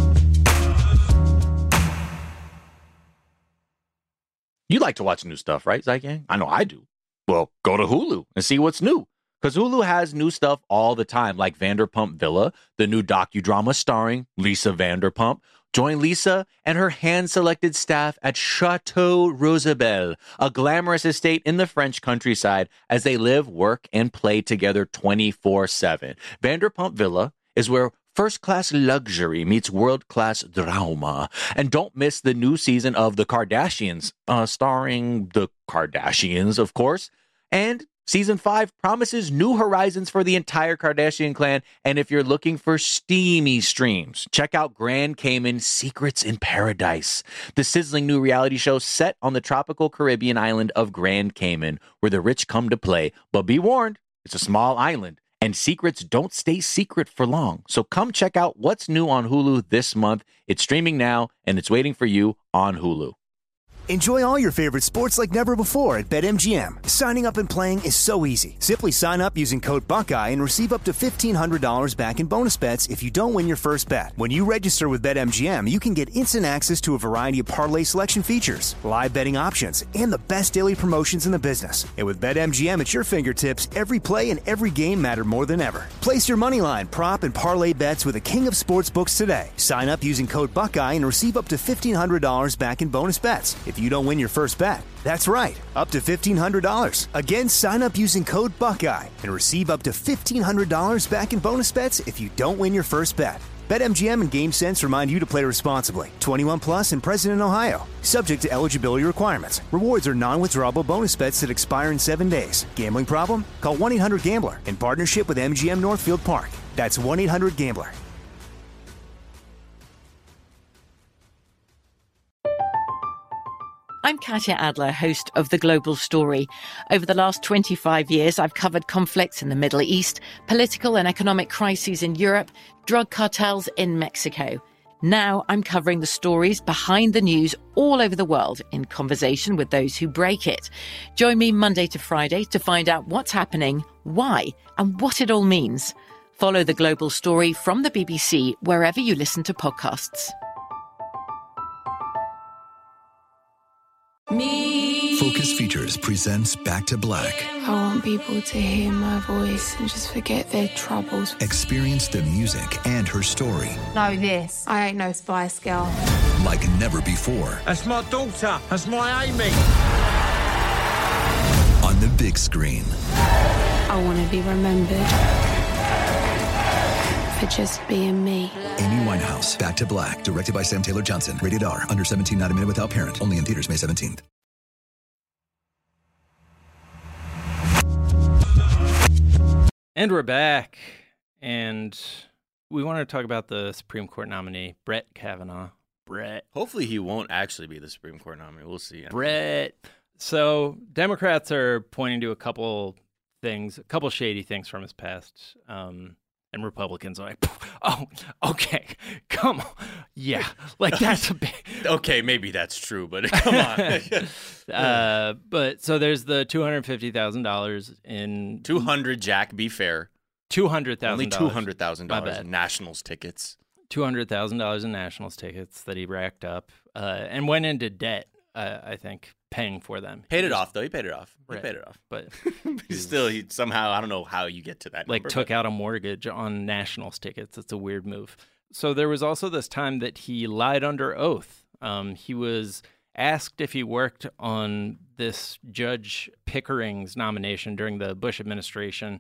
You like to watch new stuff, right, Zygang? I know I do. Well, go to Hulu and see what's new. Because Hulu has new stuff all the time, like Vanderpump Villa, the new docudrama starring Lisa Vanderpump. Join Lisa and her hand-selected staff at Chateau Rosabelle, a glamorous estate in the French countryside, as they live, work, and play together 24/7. Vanderpump Villa is where first-class luxury meets world-class drama. And don't miss the new season of The Kardashians, starring the Kardashians, of course. And Season 5 promises new horizons for the entire Kardashian clan. And if you're looking for steamy streams, check out Grand Cayman Secrets in Paradise, the sizzling new reality show set on the tropical Caribbean island of Grand Cayman, where the rich come to play. But be warned, it's a small island, and secrets don't stay secret for long. So come check out what's new on Hulu this month. It's streaming now, and it's waiting for you on Hulu. Enjoy all your favorite sports like never before at BetMGM. Signing up and playing is so easy. Simply sign up using code Buckeye and receive up to $1,500 back in bonus bets if you don't win your first bet. When you register with BetMGM, you can get instant access to a variety of parlay selection features, live betting options, and the best daily promotions in the business. And with BetMGM at your fingertips, every play and every game matter more than ever. Place your moneyline, prop, and parlay bets with the king of sportsbooks today. Sign up using code Buckeye and receive up to $1,500 back in bonus bets if you don't win your first bet. That's right, up to $1,500. Again, sign up using code Buckeye and receive up to $1,500 back in bonus bets if you don't win your first bet. BetMGM and GameSense remind you to play responsibly. 21 plus and present in Ohio. Subject to eligibility requirements. Rewards are non-withdrawable bonus bets that expire in 7 days. Gambling problem? Call 1-800-GAMBLER in partnership with MGM Northfield Park. That's 1-800-GAMBLER. I'm Katya Adler, host of The Global Story. Over the last 25 years, I've covered conflicts in the Middle East, political and economic crises in Europe, drug cartels in Mexico. Now I'm covering the stories behind the news all over the world in conversation with those who break it. Join me Monday to Friday to find out what's happening, why, and what it all means. Follow The Global Story from the BBC wherever you listen to podcasts. Focus Features presents Back to Black. I want people to hear my voice and just forget their troubles. Experience the music and her story Know this, I ain't no Spice Girl. like never before. That's my daughter. That's my Amy. On the big screen. I want to be remembered for just being me. Amy Winehouse, Back to Black, directed by Sam Taylor Johnson. Rated R, under 17, not a minute without parent. Only in theaters May 17th. And we're back, and we want to talk about the Supreme Court nominee, Brett Kavanaugh. Hopefully he won't actually be the Supreme Court nominee. We'll see. Brett. So Democrats are pointing to a couple shady things from his past, and Republicans are like, oh, okay, come on. Yeah, like that's a big... Okay, maybe that's true, but come on. But so there's the $250,000 in... 200, Jack, be fair. $200,000. Only $200,000 in Nationals tickets. $200,000 in Nationals tickets that he racked up and went into debt, I think, paying for them. Paid it off, though. He paid it off. Right. He paid it off. But he somehow, I don't know how you get to that number, took out a mortgage on Nationals tickets. It's a weird move. So there was also this time that he lied under oath. He was asked if he worked on this Judge Pickering's nomination during the Bush administration,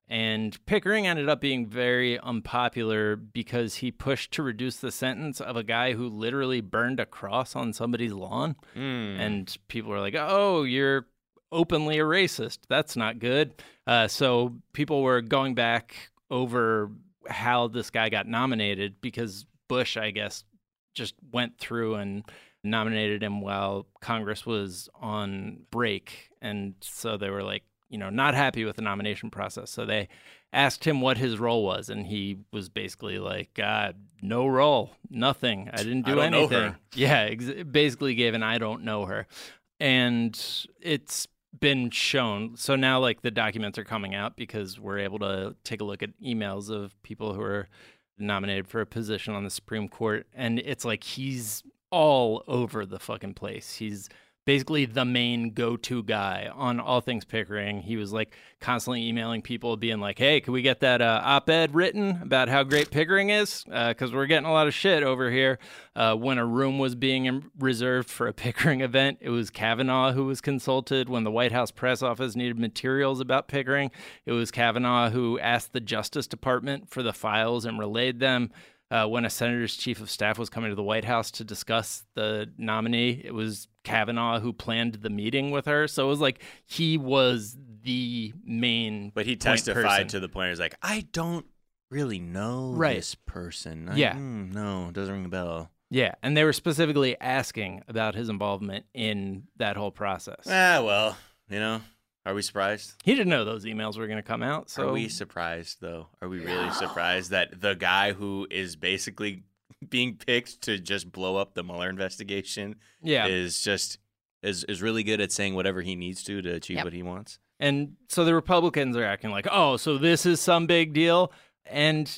And Pickering ended up being very unpopular because he pushed to reduce the sentence of a guy who literally burned a cross on somebody's lawn. And people were like, oh, you're openly a racist. That's not good. So people were going back over how this guy got nominated because Bush, I guess, just went through and nominated him while Congress was on break. And so they were like, not happy with the nomination process. So they asked him what his role was. And he was basically like, no role, nothing. I didn't do anything. Know her. Yeah, basically gave an I don't know her. And it's been shown. So now like the documents are coming out because we're able to take a look at emails of people who are nominated for a position on the Supreme Court. And it's like he's all over the fucking place. He's basically the main go-to guy on all things Pickering. He was like constantly emailing people being like, hey, can we get that op-ed written about how great Pickering is? Because we're getting a lot of shit over here. When a room was being reserved for a Pickering event, it was Kavanaugh who was consulted. When the White House press office needed materials about Pickering, it was Kavanaugh who asked the Justice Department for the files and relayed them. When a senator's chief of staff was coming to the White House to discuss the nominee, it was Kavanaugh who planned the meeting with her. So it was like he was the main But he testified to the point. He's like, I don't really know this person. No, it doesn't ring a bell. Yeah, and they were specifically asking about his involvement in that whole process. Well, are we surprised? He didn't know those emails were going to come out. So are we surprised, though? Are we really surprised that the guy who is basically being picked to just blow up the Mueller investigation is really good at saying whatever he needs to achieve what he wants? And so the Republicans are acting like, oh, so this is some big deal. And,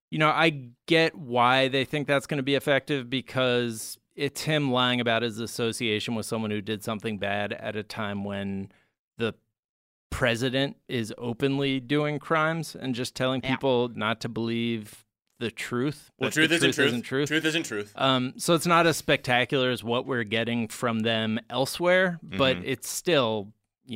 I get why they think that's going to be effective because it's him lying about his association with someone who did something bad at a time when the president is openly doing crimes and just telling people not to believe the truth. Well, truth isn't truth. Truth isn't truth. So it's not as spectacular as what we're getting from them elsewhere, but it's still,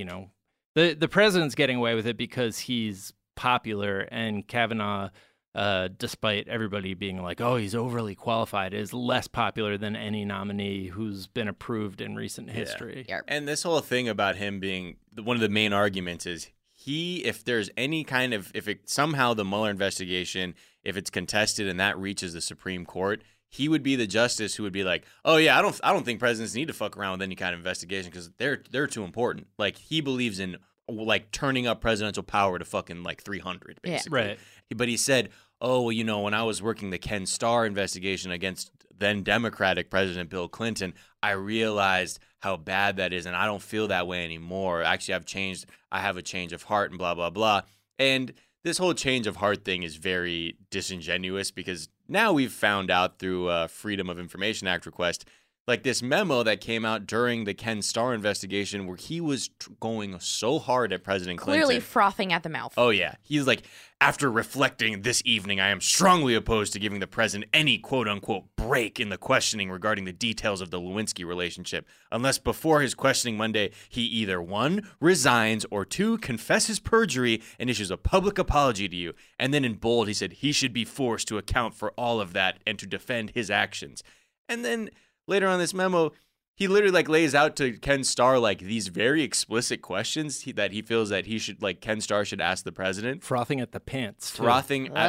the president's getting away with it because he's popular, and Kavanaugh, despite everybody being like, oh, he's overly qualified, is less popular than any nominee who's been approved in recent history. Yeah. And this whole thing about him being one of the main arguments is if there's any kind of, if it somehow the Mueller investigation, if it's contested and that reaches the Supreme Court, he would be the justice who would be like, oh yeah, I don't think presidents need to fuck around with any kind of investigation because they're too important. Like he believes in like turning up presidential power to fucking like 300 basically. Yeah. Right. But he said, oh, when I was working the Ken Starr investigation against then Democratic President Bill Clinton, I realized how bad that is, and I don't feel that way anymore. Actually, I have a change of heart and blah, blah, blah. And this whole change of heart thing is very disingenuous because now we've found out through Freedom of Information Act request, like this memo that came out during the Ken Starr investigation where he was going so hard at President Clinton. Clearly frothing at the mouth. Oh, yeah. He's like, after reflecting this evening, I am strongly opposed to giving the president any quote-unquote break in the questioning regarding the details of the Lewinsky relationship, unless before his questioning Monday, he either 1, resigns, or 2, confesses perjury and issues a public apology to you. And then in bold, he said he should be forced to account for all of that and to defend his actions. And then later on in this memo, he literally lays out to Ken Starr these very explicit questions that he feels that he should Ken Starr should ask the president. Frothing at the pants. Too. Frothing at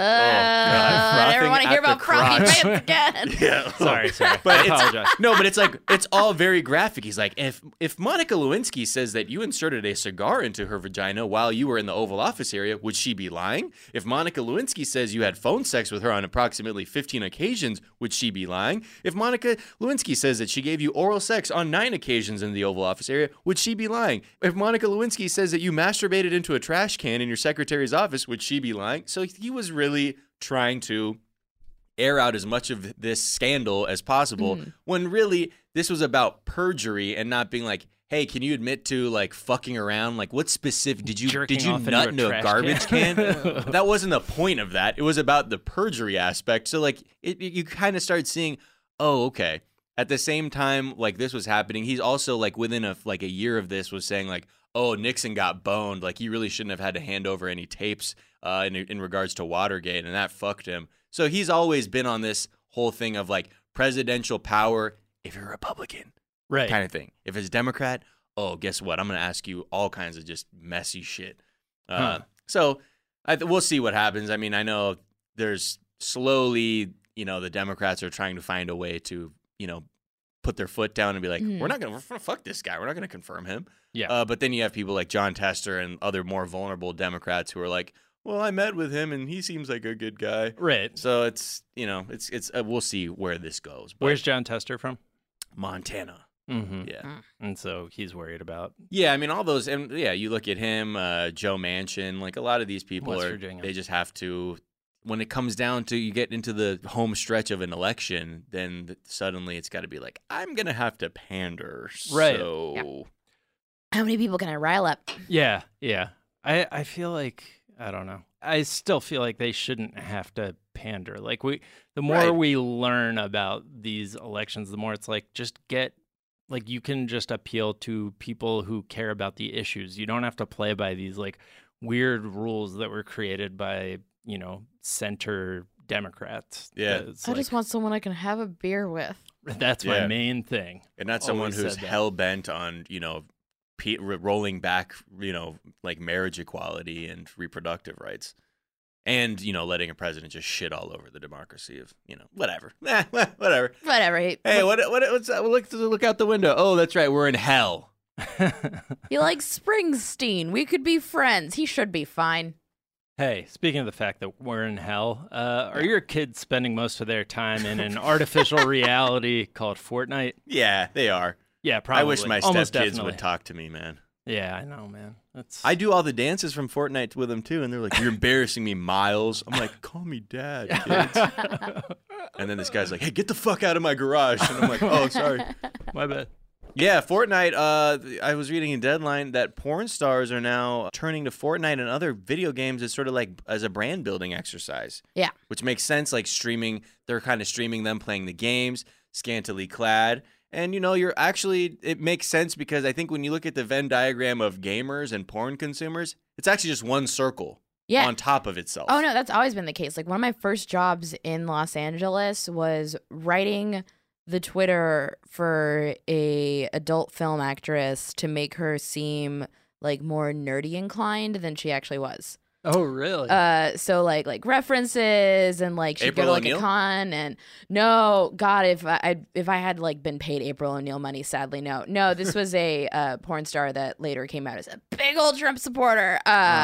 I never want to hear about frothing pants again. Yeah. Sorry. But I apologize. No, but it's all very graphic. He's like, if Monica Lewinsky says that you inserted a cigar into her vagina while you were in the Oval Office area, would she be lying? If Monica Lewinsky says you had phone sex with her on approximately 15 occasions, would she be lying? If Monica Lewinsky says that she gave you oral sex on 9 occasions in the Oval Office area, would she be lying? If Monica Lewinsky says that you masturbated into a trash can in your secretary's office, would she be lying? So he was really trying to air out as much of this scandal as possible when really this was about perjury and not being like, hey, can you admit to fucking around? What specific did you nut into a garbage can? That wasn't the point of that. It was about the perjury aspect. So you kind of start seeing, oh, okay. At the same time, this was happening, he's also within a year of this was saying oh, Nixon got boned. Like, he really shouldn't have had to hand over any tapes in regards to Watergate, and that fucked him. So he's always been on this whole thing of, like, presidential power if you're a Republican. Right. Kind of thing. If it's Democrat, oh, guess what? I'm going to ask you all kinds of just messy shit. So we'll see what happens. I mean, I know there's slowly, the Democrats are trying to find a way to, put their foot down and be like, we're not going to fuck this guy. We're not going to confirm him. Yeah. But then you have people like John Tester and other more vulnerable Democrats who are like, well, I met with him and he seems like a good guy. Right. So it's, we'll see where this goes. But where's John Tester from? Montana. Mm-hmm. Yeah. And so he's worried about. Yeah, I mean, all those, and yeah, you look at him, Joe Manchin, like a lot of these people West Virginia. They just have to, when it comes down to you get into the home stretch of an election, then suddenly it's got to be like, I'm going to have to pander. Right. So. Yeah. How many people can I rile up? Yeah. I feel like, I don't know. I still feel like they shouldn't have to pander. Like the more we learn about these elections, the more it's like, just you can just appeal to people who care about the issues. You don't have to play by these like weird rules that were created by, center Democrats. Yeah. I just want someone I can have a beer with. That's my main thing. And not someone Always who's said that. hell bent on, rolling back, like marriage equality and reproductive rights. And, letting a president just shit all over the democracy of, whatever. Whatever. Whatever. Hey, what's that? Look out the window. Oh, that's right. We're in hell. You like Springsteen. We could be friends. He should be fine. Hey, speaking of the fact that we're in hell, are your kids spending most of their time in an artificial reality called Fortnite? Yeah, they are. Yeah, probably. I wish my Almost stepkids definitely. would talk to me, man. Yeah, I know, man. I do all the dances from Fortnite with them, too, and they're like, you're embarrassing me, Miles. I'm like, call me Dad, kids. And then this guy's like, hey, get the fuck out of my garage. And I'm like, oh, sorry. My bad. Yeah, Fortnite, I was reading in Deadline that porn stars are now turning to Fortnite and other video games as sort of like as a brand building exercise. Yeah. Which makes sense, like streaming, they're kind of streaming them playing the games, scantily clad. And, it makes sense because I think when you look at the Venn diagram of gamers and porn consumers, it's actually just one circle on top of itself. Oh, no, that's always been the case. Like, one of my first jobs in Los Angeles was writing the Twitter for a adult film actress to make her seem like more nerdy inclined than she actually was. Oh, really? So like references and like she'd April go to like O'Neil? a con and no, God, if I had like been paid April O'Neil money, sadly no. This was a porn star that later came out as a big old Trump supporter.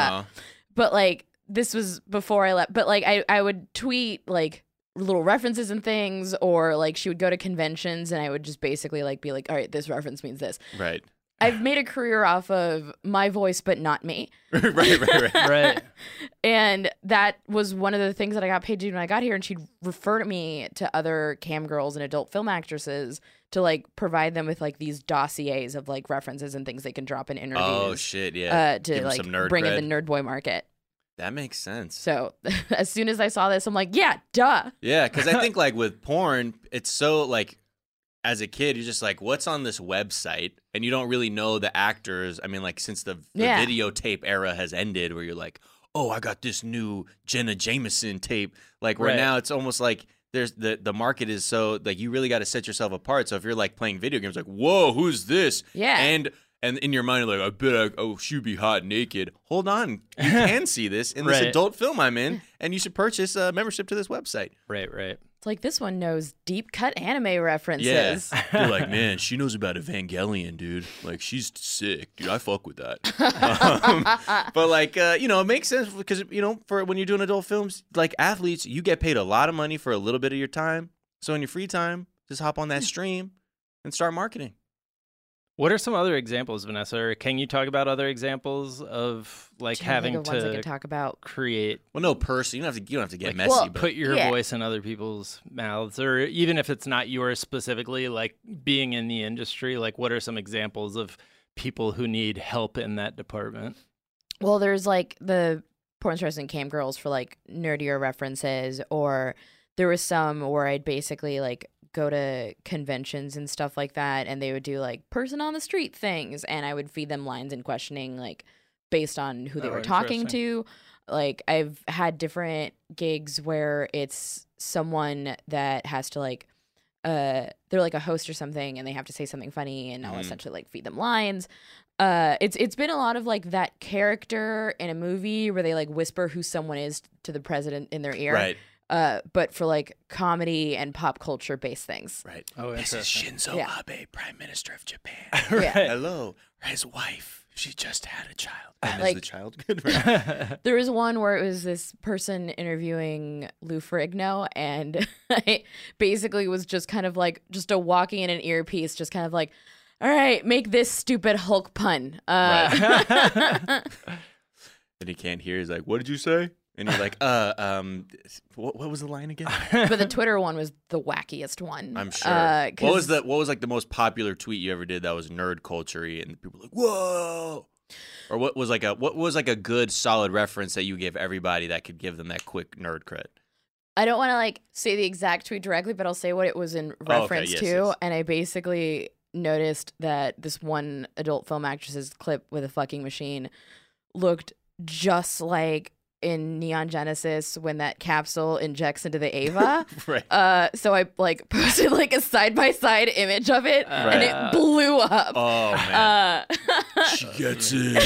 But like this was before I left. But like I would tweet like little references and things, or like she would go to conventions and I would just basically like be like, all right, this reference means this. Right. I've made a career off of my voice, but not me. Right. And that was one of the things that I got paid to do when I got here. And she'd refer to me to other cam girls and adult film actresses to like provide them with like these dossiers of like references and things they can drop in interviews. Oh, shit, yeah. To Give 'em like some nerd bring cred. in the nerd boy market. That makes sense. So as soon as I saw this, I'm like, yeah, duh. Yeah, because I think like with porn, it's so like, as a kid, you're just like, what's on this website? And you don't really know the actors. I mean, like, since the videotape era has ended, where you're like, oh, I got this new Jenna Jameson tape. Like, right now, it's almost like there's the market is so, like, you really got to set yourself apart. So if you're, like, playing video games, like, whoa, who's this? Yeah. And in your mind, you're like, I bet she'd be hot naked. Hold on. You can see this in this adult film I'm in, and you should purchase a membership to this website. Right. It's like this one knows deep cut anime references. Yeah. You're like, man, she knows about Evangelion, dude. Like, she's sick, dude. I fuck with that. But like, it makes sense because, for when you're doing adult films, like athletes, you get paid a lot of money for a little bit of your time. So in your free time, just hop on that stream and start marketing. What are some other examples, Vanessa? Or can you talk about other examples of like having ones I to can talk about. create? Well, no person. You don't have to get like, messy. But put your voice in other people's mouths, or even if it's not yours specifically, like being in the industry. Like, what are some examples of people who need help in that department? Well, there's like the porn stars and cam girls for like nerdier references, or there was some where I'd basically like go to conventions and stuff like that, and they would do like person on the street things, and I would feed them lines and questioning like based on who they were talking to. Like I've had different gigs where it's someone that has to like they're like a host or something, and they have to say something funny, and I'll essentially like feed them lines. It's been a lot of like that character in a movie where they like whisper who someone is to the president in their ear. Right. But for like comedy and pop culture based things. Right. Oh, this is Shinzo Abe, Prime Minister of Japan. Right. Hello. His wife. She just had a child. And Like- is the child good? Right. There was one where it was this person interviewing Lou Ferrigno, and I basically was just kind of like just a walking in an earpiece, just kind of like, all right, make this stupid Hulk pun. Right. And he can't hear. He's like, what did you say? And you're like, what was the line again? But the Twitter one was the wackiest one. I'm sure. What was like the most popular tweet you ever did that was nerd culture-y, and people were like, whoa? Or what was like a good solid reference that you gave everybody that could give them that quick nerd cred? I don't want to like say the exact tweet directly, but I'll say what it was in reference to. Yes. And I basically noticed that this one adult film actress's clip with a fucking machine looked just like in Neon Genesis when that capsule injects into the Ava. Right. So I like posted like a side-by-side image of it, and it blew up. Oh, man. She gets it.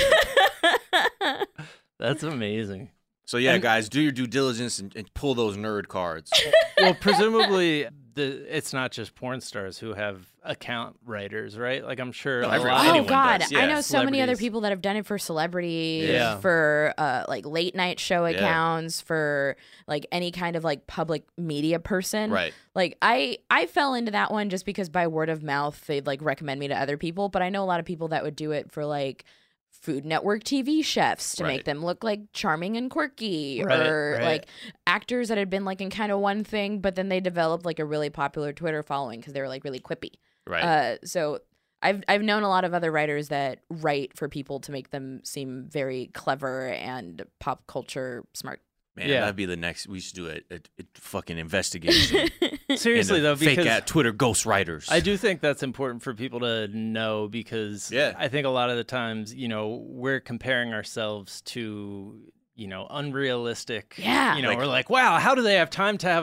That's amazing. So, yeah, guys, do your due diligence and pull those nerd cards. Well, presumably it's not just porn stars who have account writers, right? Like I'm sure. Oh God, does, yeah. I know so many other people that have done it for celebrities, for like late night show accounts, for like any kind of like public media person. Right. Like I fell into that one just because by word of mouth they'd like recommend me to other people, but I know a lot of people that would do it for like Food Network TV chefs to make them look like charming and quirky, or like actors that had been like in kind of one thing, but then they developed like a really popular Twitter following because they were like really quippy. Right. So I've known a lot of other writers that write for people to make them seem very clever and pop culture smart. Man, that'd be the next. We should do a fucking investigation. Seriously though, fake because at Twitter ghostwriters. I do think that's important for people to know, because I think a lot of the times, we're comparing ourselves to, unrealistic. Yeah. We're like, wow, how do they have time to have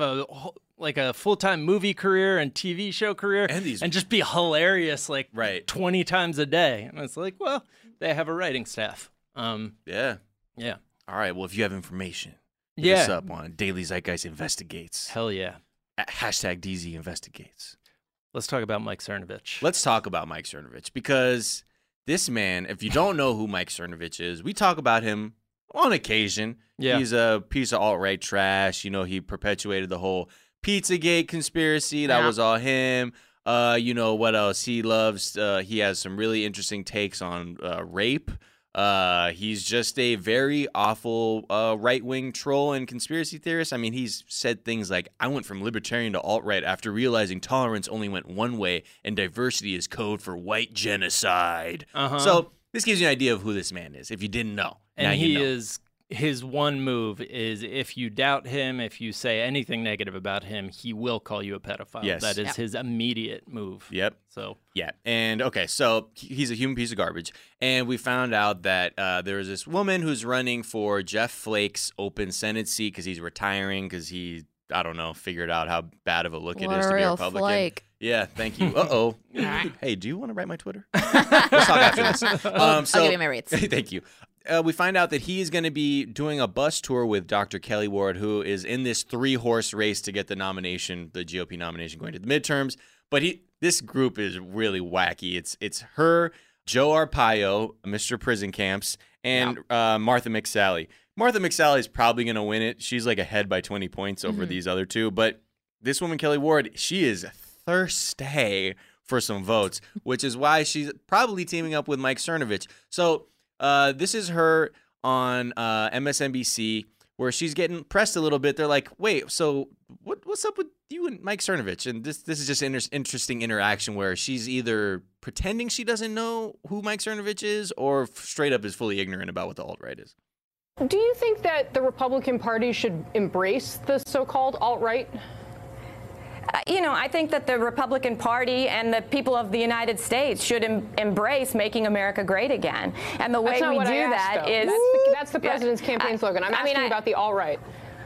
a full-time movie career and TV show career and just be hilarious 20 times a day? And it's like, well, they have a writing staff. Yeah. All right. Well, if you have information, hit us up on Daily Zeitgeist Investigates. Hell yeah. At hashtag DZ Investigates. Let's talk about Mike Cernovich. Let's talk about Mike Cernovich, because this man, if you don't know who Mike Cernovich is, we talk about him on occasion. Yeah. He's a piece of alt-right trash. He perpetuated the whole Pizzagate conspiracy. That was all him. What else? He has some really interesting takes on rape. He's just a very awful right-wing troll and conspiracy theorist. I mean, he's said things like, I went from libertarian to alt-right after realizing tolerance only went one way and diversity is code for white genocide. So this gives you an idea of who this man is, if you didn't know. And now you know. His one move is, if you doubt him, if you say anything negative about him, he will call you a pedophile. Yes. That is his immediate move. Yep. So and okay, so he's a human piece of garbage, and we found out that there was this woman who's running for Jeff Flake's open Senate seat because he's retiring, because he, I don't know, figured out how bad of a look it is to be a Republican. Flake. Yeah, thank you. Uh-oh. Hey, do you want to write my Twitter? Let's talk after this. I'll give you my rates. Thank you. We find out that he is going to be doing a bus tour with Dr. Kelly Ward, who is in this 3-horse race to get the nomination, the GOP nomination going to the midterms. But this group is really wacky. It's her, Joe Arpaio, Mr. Prison Camps, and Martha McSally. Martha McSally is probably going to win it. She's like ahead by 20 points over these other two. But this woman, Kelly Ward, she is thirsty for some votes, which is why she's probably teaming up with Mike Cernovich. So this is her on MSNBC, where she's getting pressed a little bit. They're like, wait, so what's up with you and Mike Cernovich? And this is just an interesting interaction where she's either pretending she doesn't know who Mike Cernovich is, or straight up is fully ignorant about what the alt-right is. Do you think that the Republican Party should embrace the so-called alt-right? I think that the Republican Party and the people of the United States should embrace making America great again. And the way we do that is... That's the president's campaign slogan. I'm asking about the alt-right.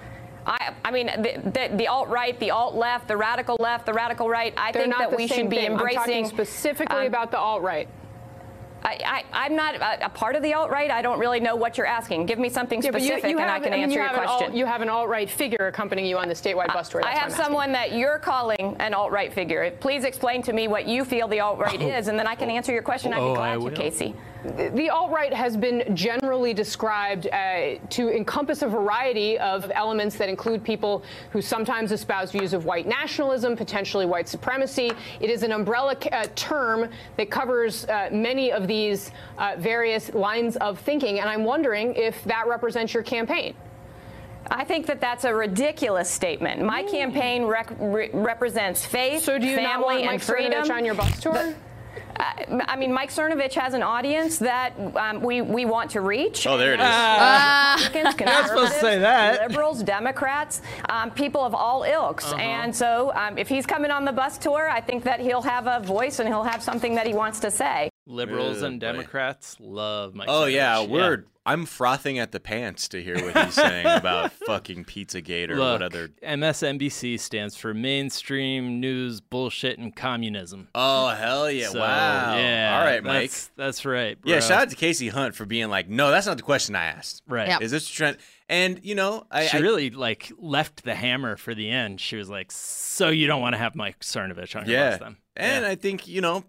The alt-right, the alt-left, the radical right, I think that we should be embracing... I'm talking specifically about the alt-right. I'm not a part of the alt-right. I don't really know what you're asking. Give me something specific and I can answer your question. You have an alt-right figure accompanying you on the statewide bus tour. I have someone that you're calling an alt-right figure. Please explain to me what you feel the alt-right is, and then I can answer your question. I'd be glad to, Casey. The alt-right has been generally described to encompass a variety of elements that include people who sometimes espouse views of white nationalism, potentially white supremacy. It is an umbrella term that covers many of these various lines of thinking, and I'm wondering if that represents your campaign. I think that that's a ridiculous statement. My campaign represents faith, so do you family, not want and Mike freedom. Cernovich on your bus tour? Mike Cernovich has an audience that we want to reach. Oh, there it is. Republicans, You're not supposed to say that. Liberals, Democrats, people of all ilks. And so if he's coming on the bus tour, I think that he'll have a voice and he'll have something that he wants to say. Liberals and Democrats love Mike Oh, Cernovich. yeah. I'm frothing at the pants to hear what he's saying about fucking Pizzagate or Look, what other... MSNBC stands for mainstream news, bullshit, and communism. Oh, hell yeah. So, wow. Yeah, All right, Mike. That's right, bro. Yeah, shout out to Casey Hunt for being like, no, that's not the question I asked. Right. Yep. Is this trend? And, she really, left the hammer for the end. She was like, so you don't want to have Mike Cernovich on your bus then? And I think,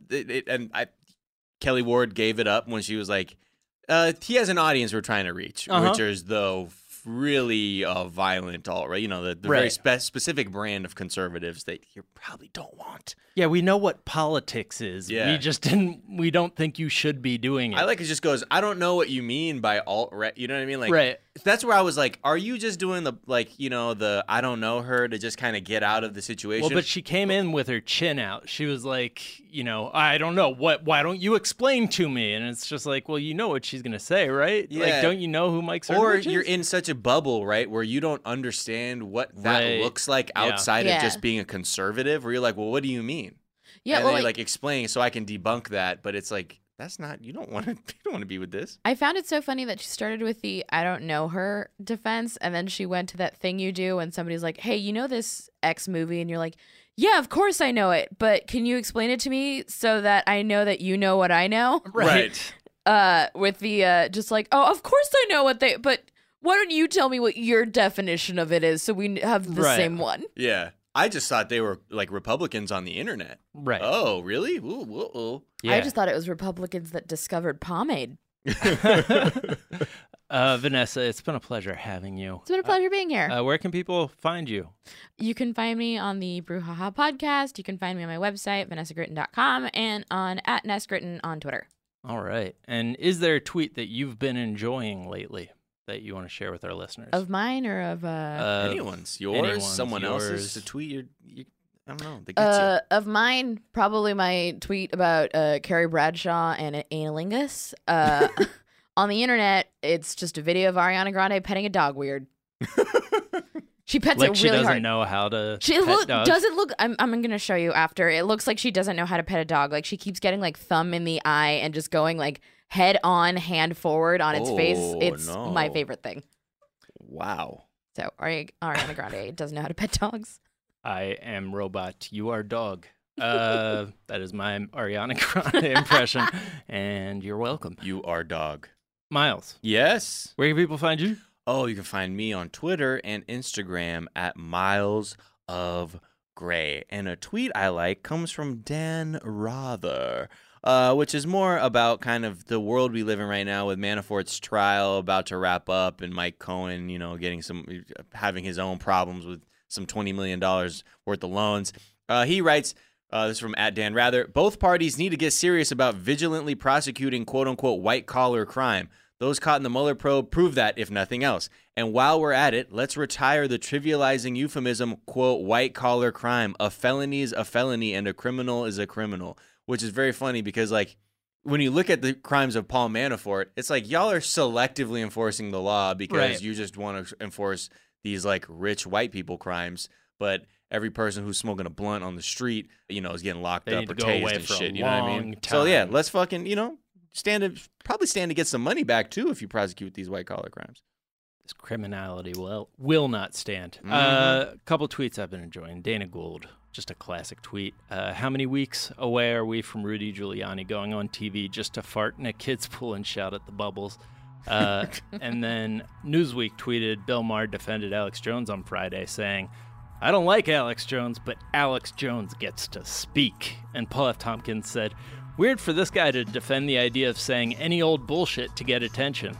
Kelly Ward gave it up when she was like, he has an audience we're trying to reach, which is really violent alt-right. The very specific brand of conservatives that you probably don't want. Yeah, we know what politics is. Yeah. We don't think you should be doing it. I like it just goes, I don't know what you mean by alt-right. You know what I mean? Like, right. That's where I was like, are you just doing the I don't know her to just kind of get out of the situation? Well, but she came in with her chin out. She was like, I don't know. Why don't you explain to me? And it's just like, well, you know what she's going to say, right? Yeah. Like, don't you know who Mike Cernovich Or is? you're in such a bubble, right, where you don't understand what that looks like outside of just being a conservative, where you're like, well, what do you mean? Yeah, and well, then you're explaining so I can debunk that, but it's like, that's not, you don't want to be with this. I found it so funny that she started with the I don't know her defense, and then she went to that thing you do when somebody's like, hey, you know this X movie? And you're like, yeah, of course I know it, but can you explain it to me so that I know that you know what I know? Right. With the just like, oh, of course I know but why don't you tell me what your definition of it is so we have the same one? Yeah. I just thought they were like Republicans on the internet. Right. Oh, really? Ooh. Yeah. I just thought it was Republicans that discovered pomade. Vanessa, it's been a pleasure having you. It's been a pleasure being here. Where can people find you? You can find me on the Brouhaha podcast. You can find me on my website, vanessagritton.com, and on @NessGritton on Twitter. All right. And is there a tweet that you've been enjoying lately that you want to share with our listeners? Of mine or of anyone's? Yours? Someone else's? A tweet you I don't know. That gets you. Of mine, probably my tweet about Carrie Bradshaw and analingus. On the internet, it's just a video of Ariana Grande petting a dog weird. She pets it really hard. She doesn't know how to pet dogs. Doesn't look. I'm going to show you after. It looks like she doesn't know how to pet a dog. Like she keeps getting like thumb in the eye and just going like head on, hand forward on its face. It's my favorite thing. Wow. So Ariana Grande doesn't know how to pet dogs. I am robot. You are dog. That is my Ariana Grande impression, and you're welcome. You are dog. Miles. Yes. Where can people find you? Oh, you can find me on Twitter and Instagram at Miles of Gray. And a tweet I like comes from Dan Rather, which is more about kind of the world we live in right now with Manafort's trial about to wrap up and Mike Cohen, having his own problems with some $20 million worth of loans. He writes, this is from @Dan Rather, both parties need to get serious about vigilantly prosecuting quote-unquote white-collar crime. Those caught in the Mueller probe prove that, if nothing else. And while we're at it, let's retire the trivializing euphemism, quote, white-collar crime. A felony is a felony and a criminal is a criminal, which is very funny because, like, when you look at the crimes of Paul Manafort, it's like y'all are selectively enforcing the law because you just want to enforce these, like, rich white people crimes. but every person who's smoking a blunt on the street, is getting locked They up need or to go away tased and for a shit. You know what I mean? long So yeah, time. let's fucking probably stand to get some money back too if you prosecute these white collar crimes. This criminality will not stand. Mhm. A couple tweets I've been enjoying. Dana Gould, just a classic tweet. How many weeks away are we from Rudy Giuliani going on TV just to fart in a kid's pool and shout at the bubbles? And then Newsweek tweeted Bill Maher defended Alex Jones on Friday, saying, I don't like Alex Jones, but Alex Jones gets to speak. And Paul F. Tompkins said, weird for this guy to defend the idea of saying any old bullshit to get attention.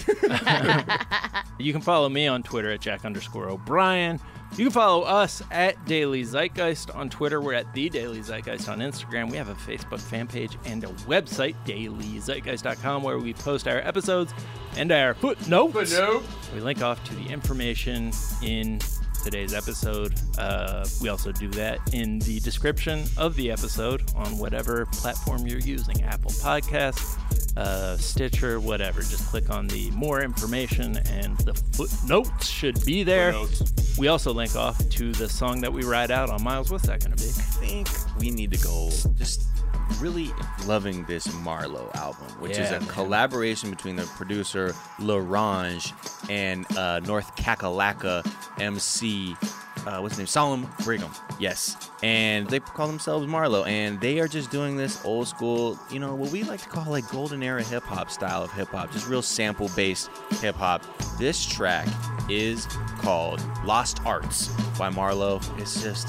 You can follow me on Twitter at Jack_O'Brien. You can follow us at Daily Zeitgeist on Twitter. We're at The Daily Zeitgeist on Instagram. We have a Facebook fan page and a website, dailyzeitgeist.com, where we post our episodes and our footnotes. We link off to the information in today's episode. We also do that in the description of the episode on whatever platform you're using, Apple Podcasts, Stitcher, whatever. Just click on the more information and the footnotes should be there. We also link off to the song that we ride out on. Miles, what's that going to be? I think we need to go just really loving this Marlowe album, which is a collaboration between the producer LaRange and North Kakalaka MC, what's his name? Solemn Brigham. Yes. And they call themselves Marlowe, and they are just doing this old school, what we like to call like golden era hip hop style of hip hop, just real sample based hip hop. This track is called Lost Arts by Marlowe. It's just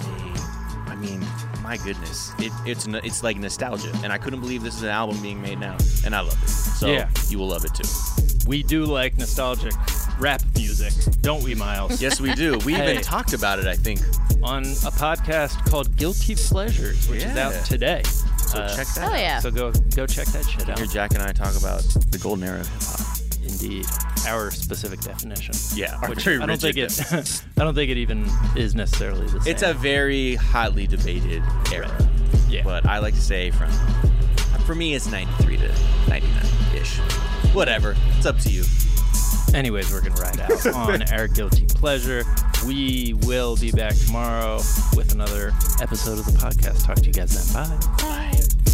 my goodness, it's like nostalgia, and I couldn't believe this is an album being made now, and I love it. So you will love it too. We do like nostalgic rap music, don't we, Miles? Yes, we do. We even talked about it, I think, on a podcast called Guilty Pleasures, which is out today. So check that out. So go check that shit out. Here Jack and I talk about the golden era of hip hop. Indeed, our specific definition. Yeah, which I don't think it even is necessarily the same. It's a very hotly debated era. Yeah, but I like to say for me it's 93 to 99 ish. Whatever, it's up to you. Anyways, we're gonna ride out on our guilty pleasure. We will be back tomorrow with another episode of the podcast. Talk to you guys then. Bye.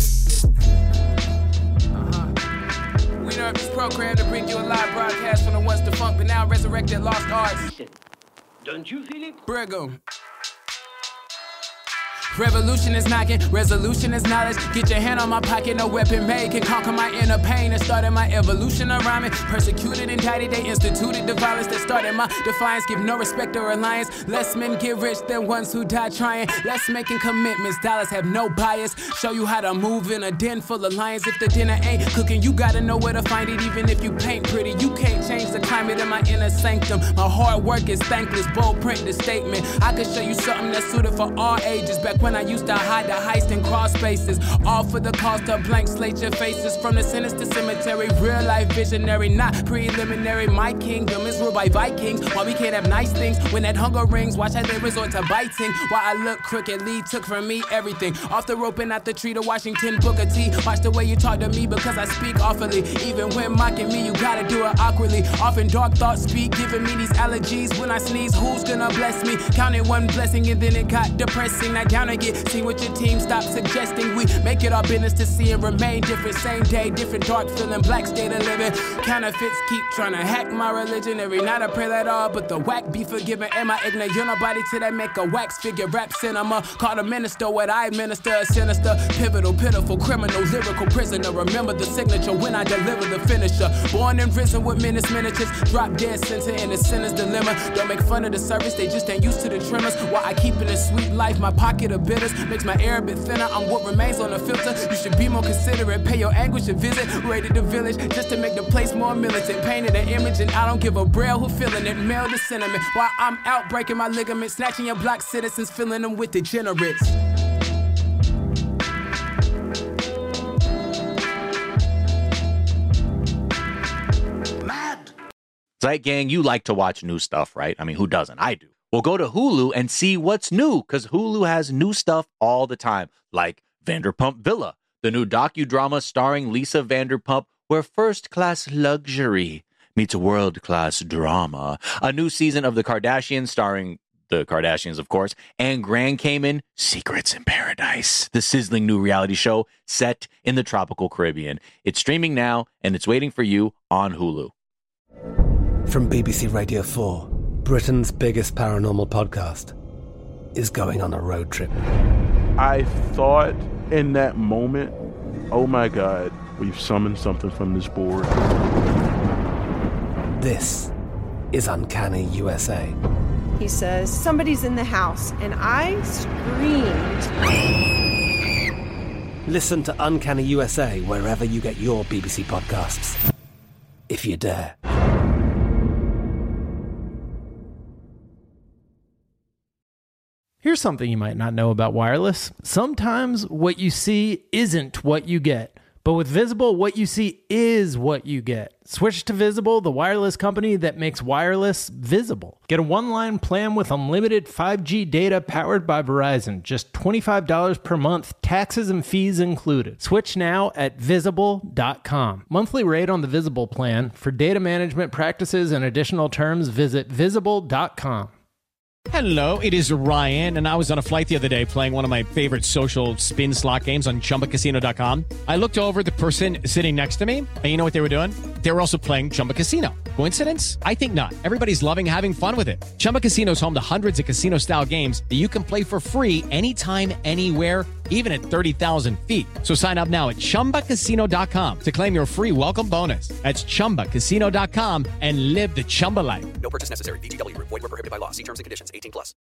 We interrupt this program to bring you a live broadcast from the once defunct but now resurrected Lost Arts. Don't you feel it? Brigham. Revolution is knocking, resolution is knowledge. Get your hand on my pocket, no weapon made can conquer my inner pain that started my evolution of rhyming. Persecuted, indicted, they instituted the violence that started my defiance. Give no respect or alliance. Less men get rich than ones who die trying. Less making commitments, dollars have no bias. Show you how to move in a den full of lions. If the dinner ain't cooking, you gotta know where to find it. Even if you paint pretty, you can't change the climate in my inner sanctum. My hard work is thankless, bold print the statement. I could show you something that's suited for all ages. Back when I used to hide the heist in crawl spaces, all for the cost of blank slate your faces. From the sinister cemetery, real life visionary, not preliminary. My kingdom is ruled by Vikings. Why we can't have nice things when that hunger rings? Watch how they resort to biting. Why I look crooked, Lee took from me everything. Off the rope and out the tree to Washington Booker T. Watch the way you talk to me because I speak awfully. Even when mocking me, you gotta do it awkwardly. Often dark thoughts speak, giving me these allergies. When I sneeze, who's gonna bless me? Counted one blessing and then it got depressing. Now down again. See what your team stop suggesting. We make it our business to see and remain different. Same day, different dark feeling, black state of living. Counterfeits keep trying to hack my religion. Every night I pray that all, but the whack be forgiven. Am I ignorant? You're nobody till they make a wax figure. Rap cinema, call the minister what I administer. A sinister, pivotal, pitiful, criminal, lyrical prisoner. Remember the signature when I deliver the finisher. Born and risen with menace miniatures. Drop dead center in the sinner's dilemma. Don't make fun of the service, they just ain't used to the tremors. While I keep in a sweet life, my pocket of bitters makes my air a bit thinner. I'm what remains on the filter. You should be more considerate. Pay your anguish a visit. Raided the village just to make the place more militant. Painted an image and I don't give a braille who feeling it. Mail the sentiment while I'm out breaking my ligaments. Snatching your black citizens, filling them with degenerates. Zeit Gang, you like to watch new stuff, right? I mean, who doesn't? I do. Well, go to Hulu and see what's new, because Hulu has new stuff all the time, like Vanderpump Villa, the new docudrama starring Lisa Vanderpump, where first-class luxury meets world-class drama. A new season of The Kardashians starring the Kardashians, of course, and Grand Cayman, Secrets in Paradise, the sizzling new reality show set in the tropical Caribbean. It's streaming now, and it's waiting for you on Hulu. From BBC Radio 4, Britain's biggest paranormal podcast is going on a road trip. I thought in that moment, oh my God, we've summoned something from this board. This is Uncanny USA. He says, somebody's in the house, and I screamed. Listen to Uncanny USA wherever you get your BBC podcasts, if you dare. Here's something you might not know about wireless. Sometimes what you see isn't what you get. But with Visible, what you see is what you get. Switch to Visible, the wireless company that makes wireless visible. Get a one-line plan with unlimited 5G data powered by Verizon. Just $25 per month, taxes and fees included. Switch now at Visible.com. Monthly rate on the Visible plan. For data management practices and additional terms, visit Visible.com. Hello, it is Ryan, and I was on a flight the other day playing one of my favorite social spin slot games on ChumbaCasino.com. I looked over at the person sitting next to me, and you know what they were doing? They were also playing Chumba Casino. Coincidence? I think not. Everybody's loving having fun with it. Chumba Casino is home to hundreds of casino-style games that you can play for free anytime, anywhere, even at 30,000 feet. So sign up now at ChumbaCasino.com to claim your free welcome bonus. That's ChumbaCasino.com and live the Chumba life. No purchase necessary. VGW. Void where prohibited by law. See terms and conditions. 18+.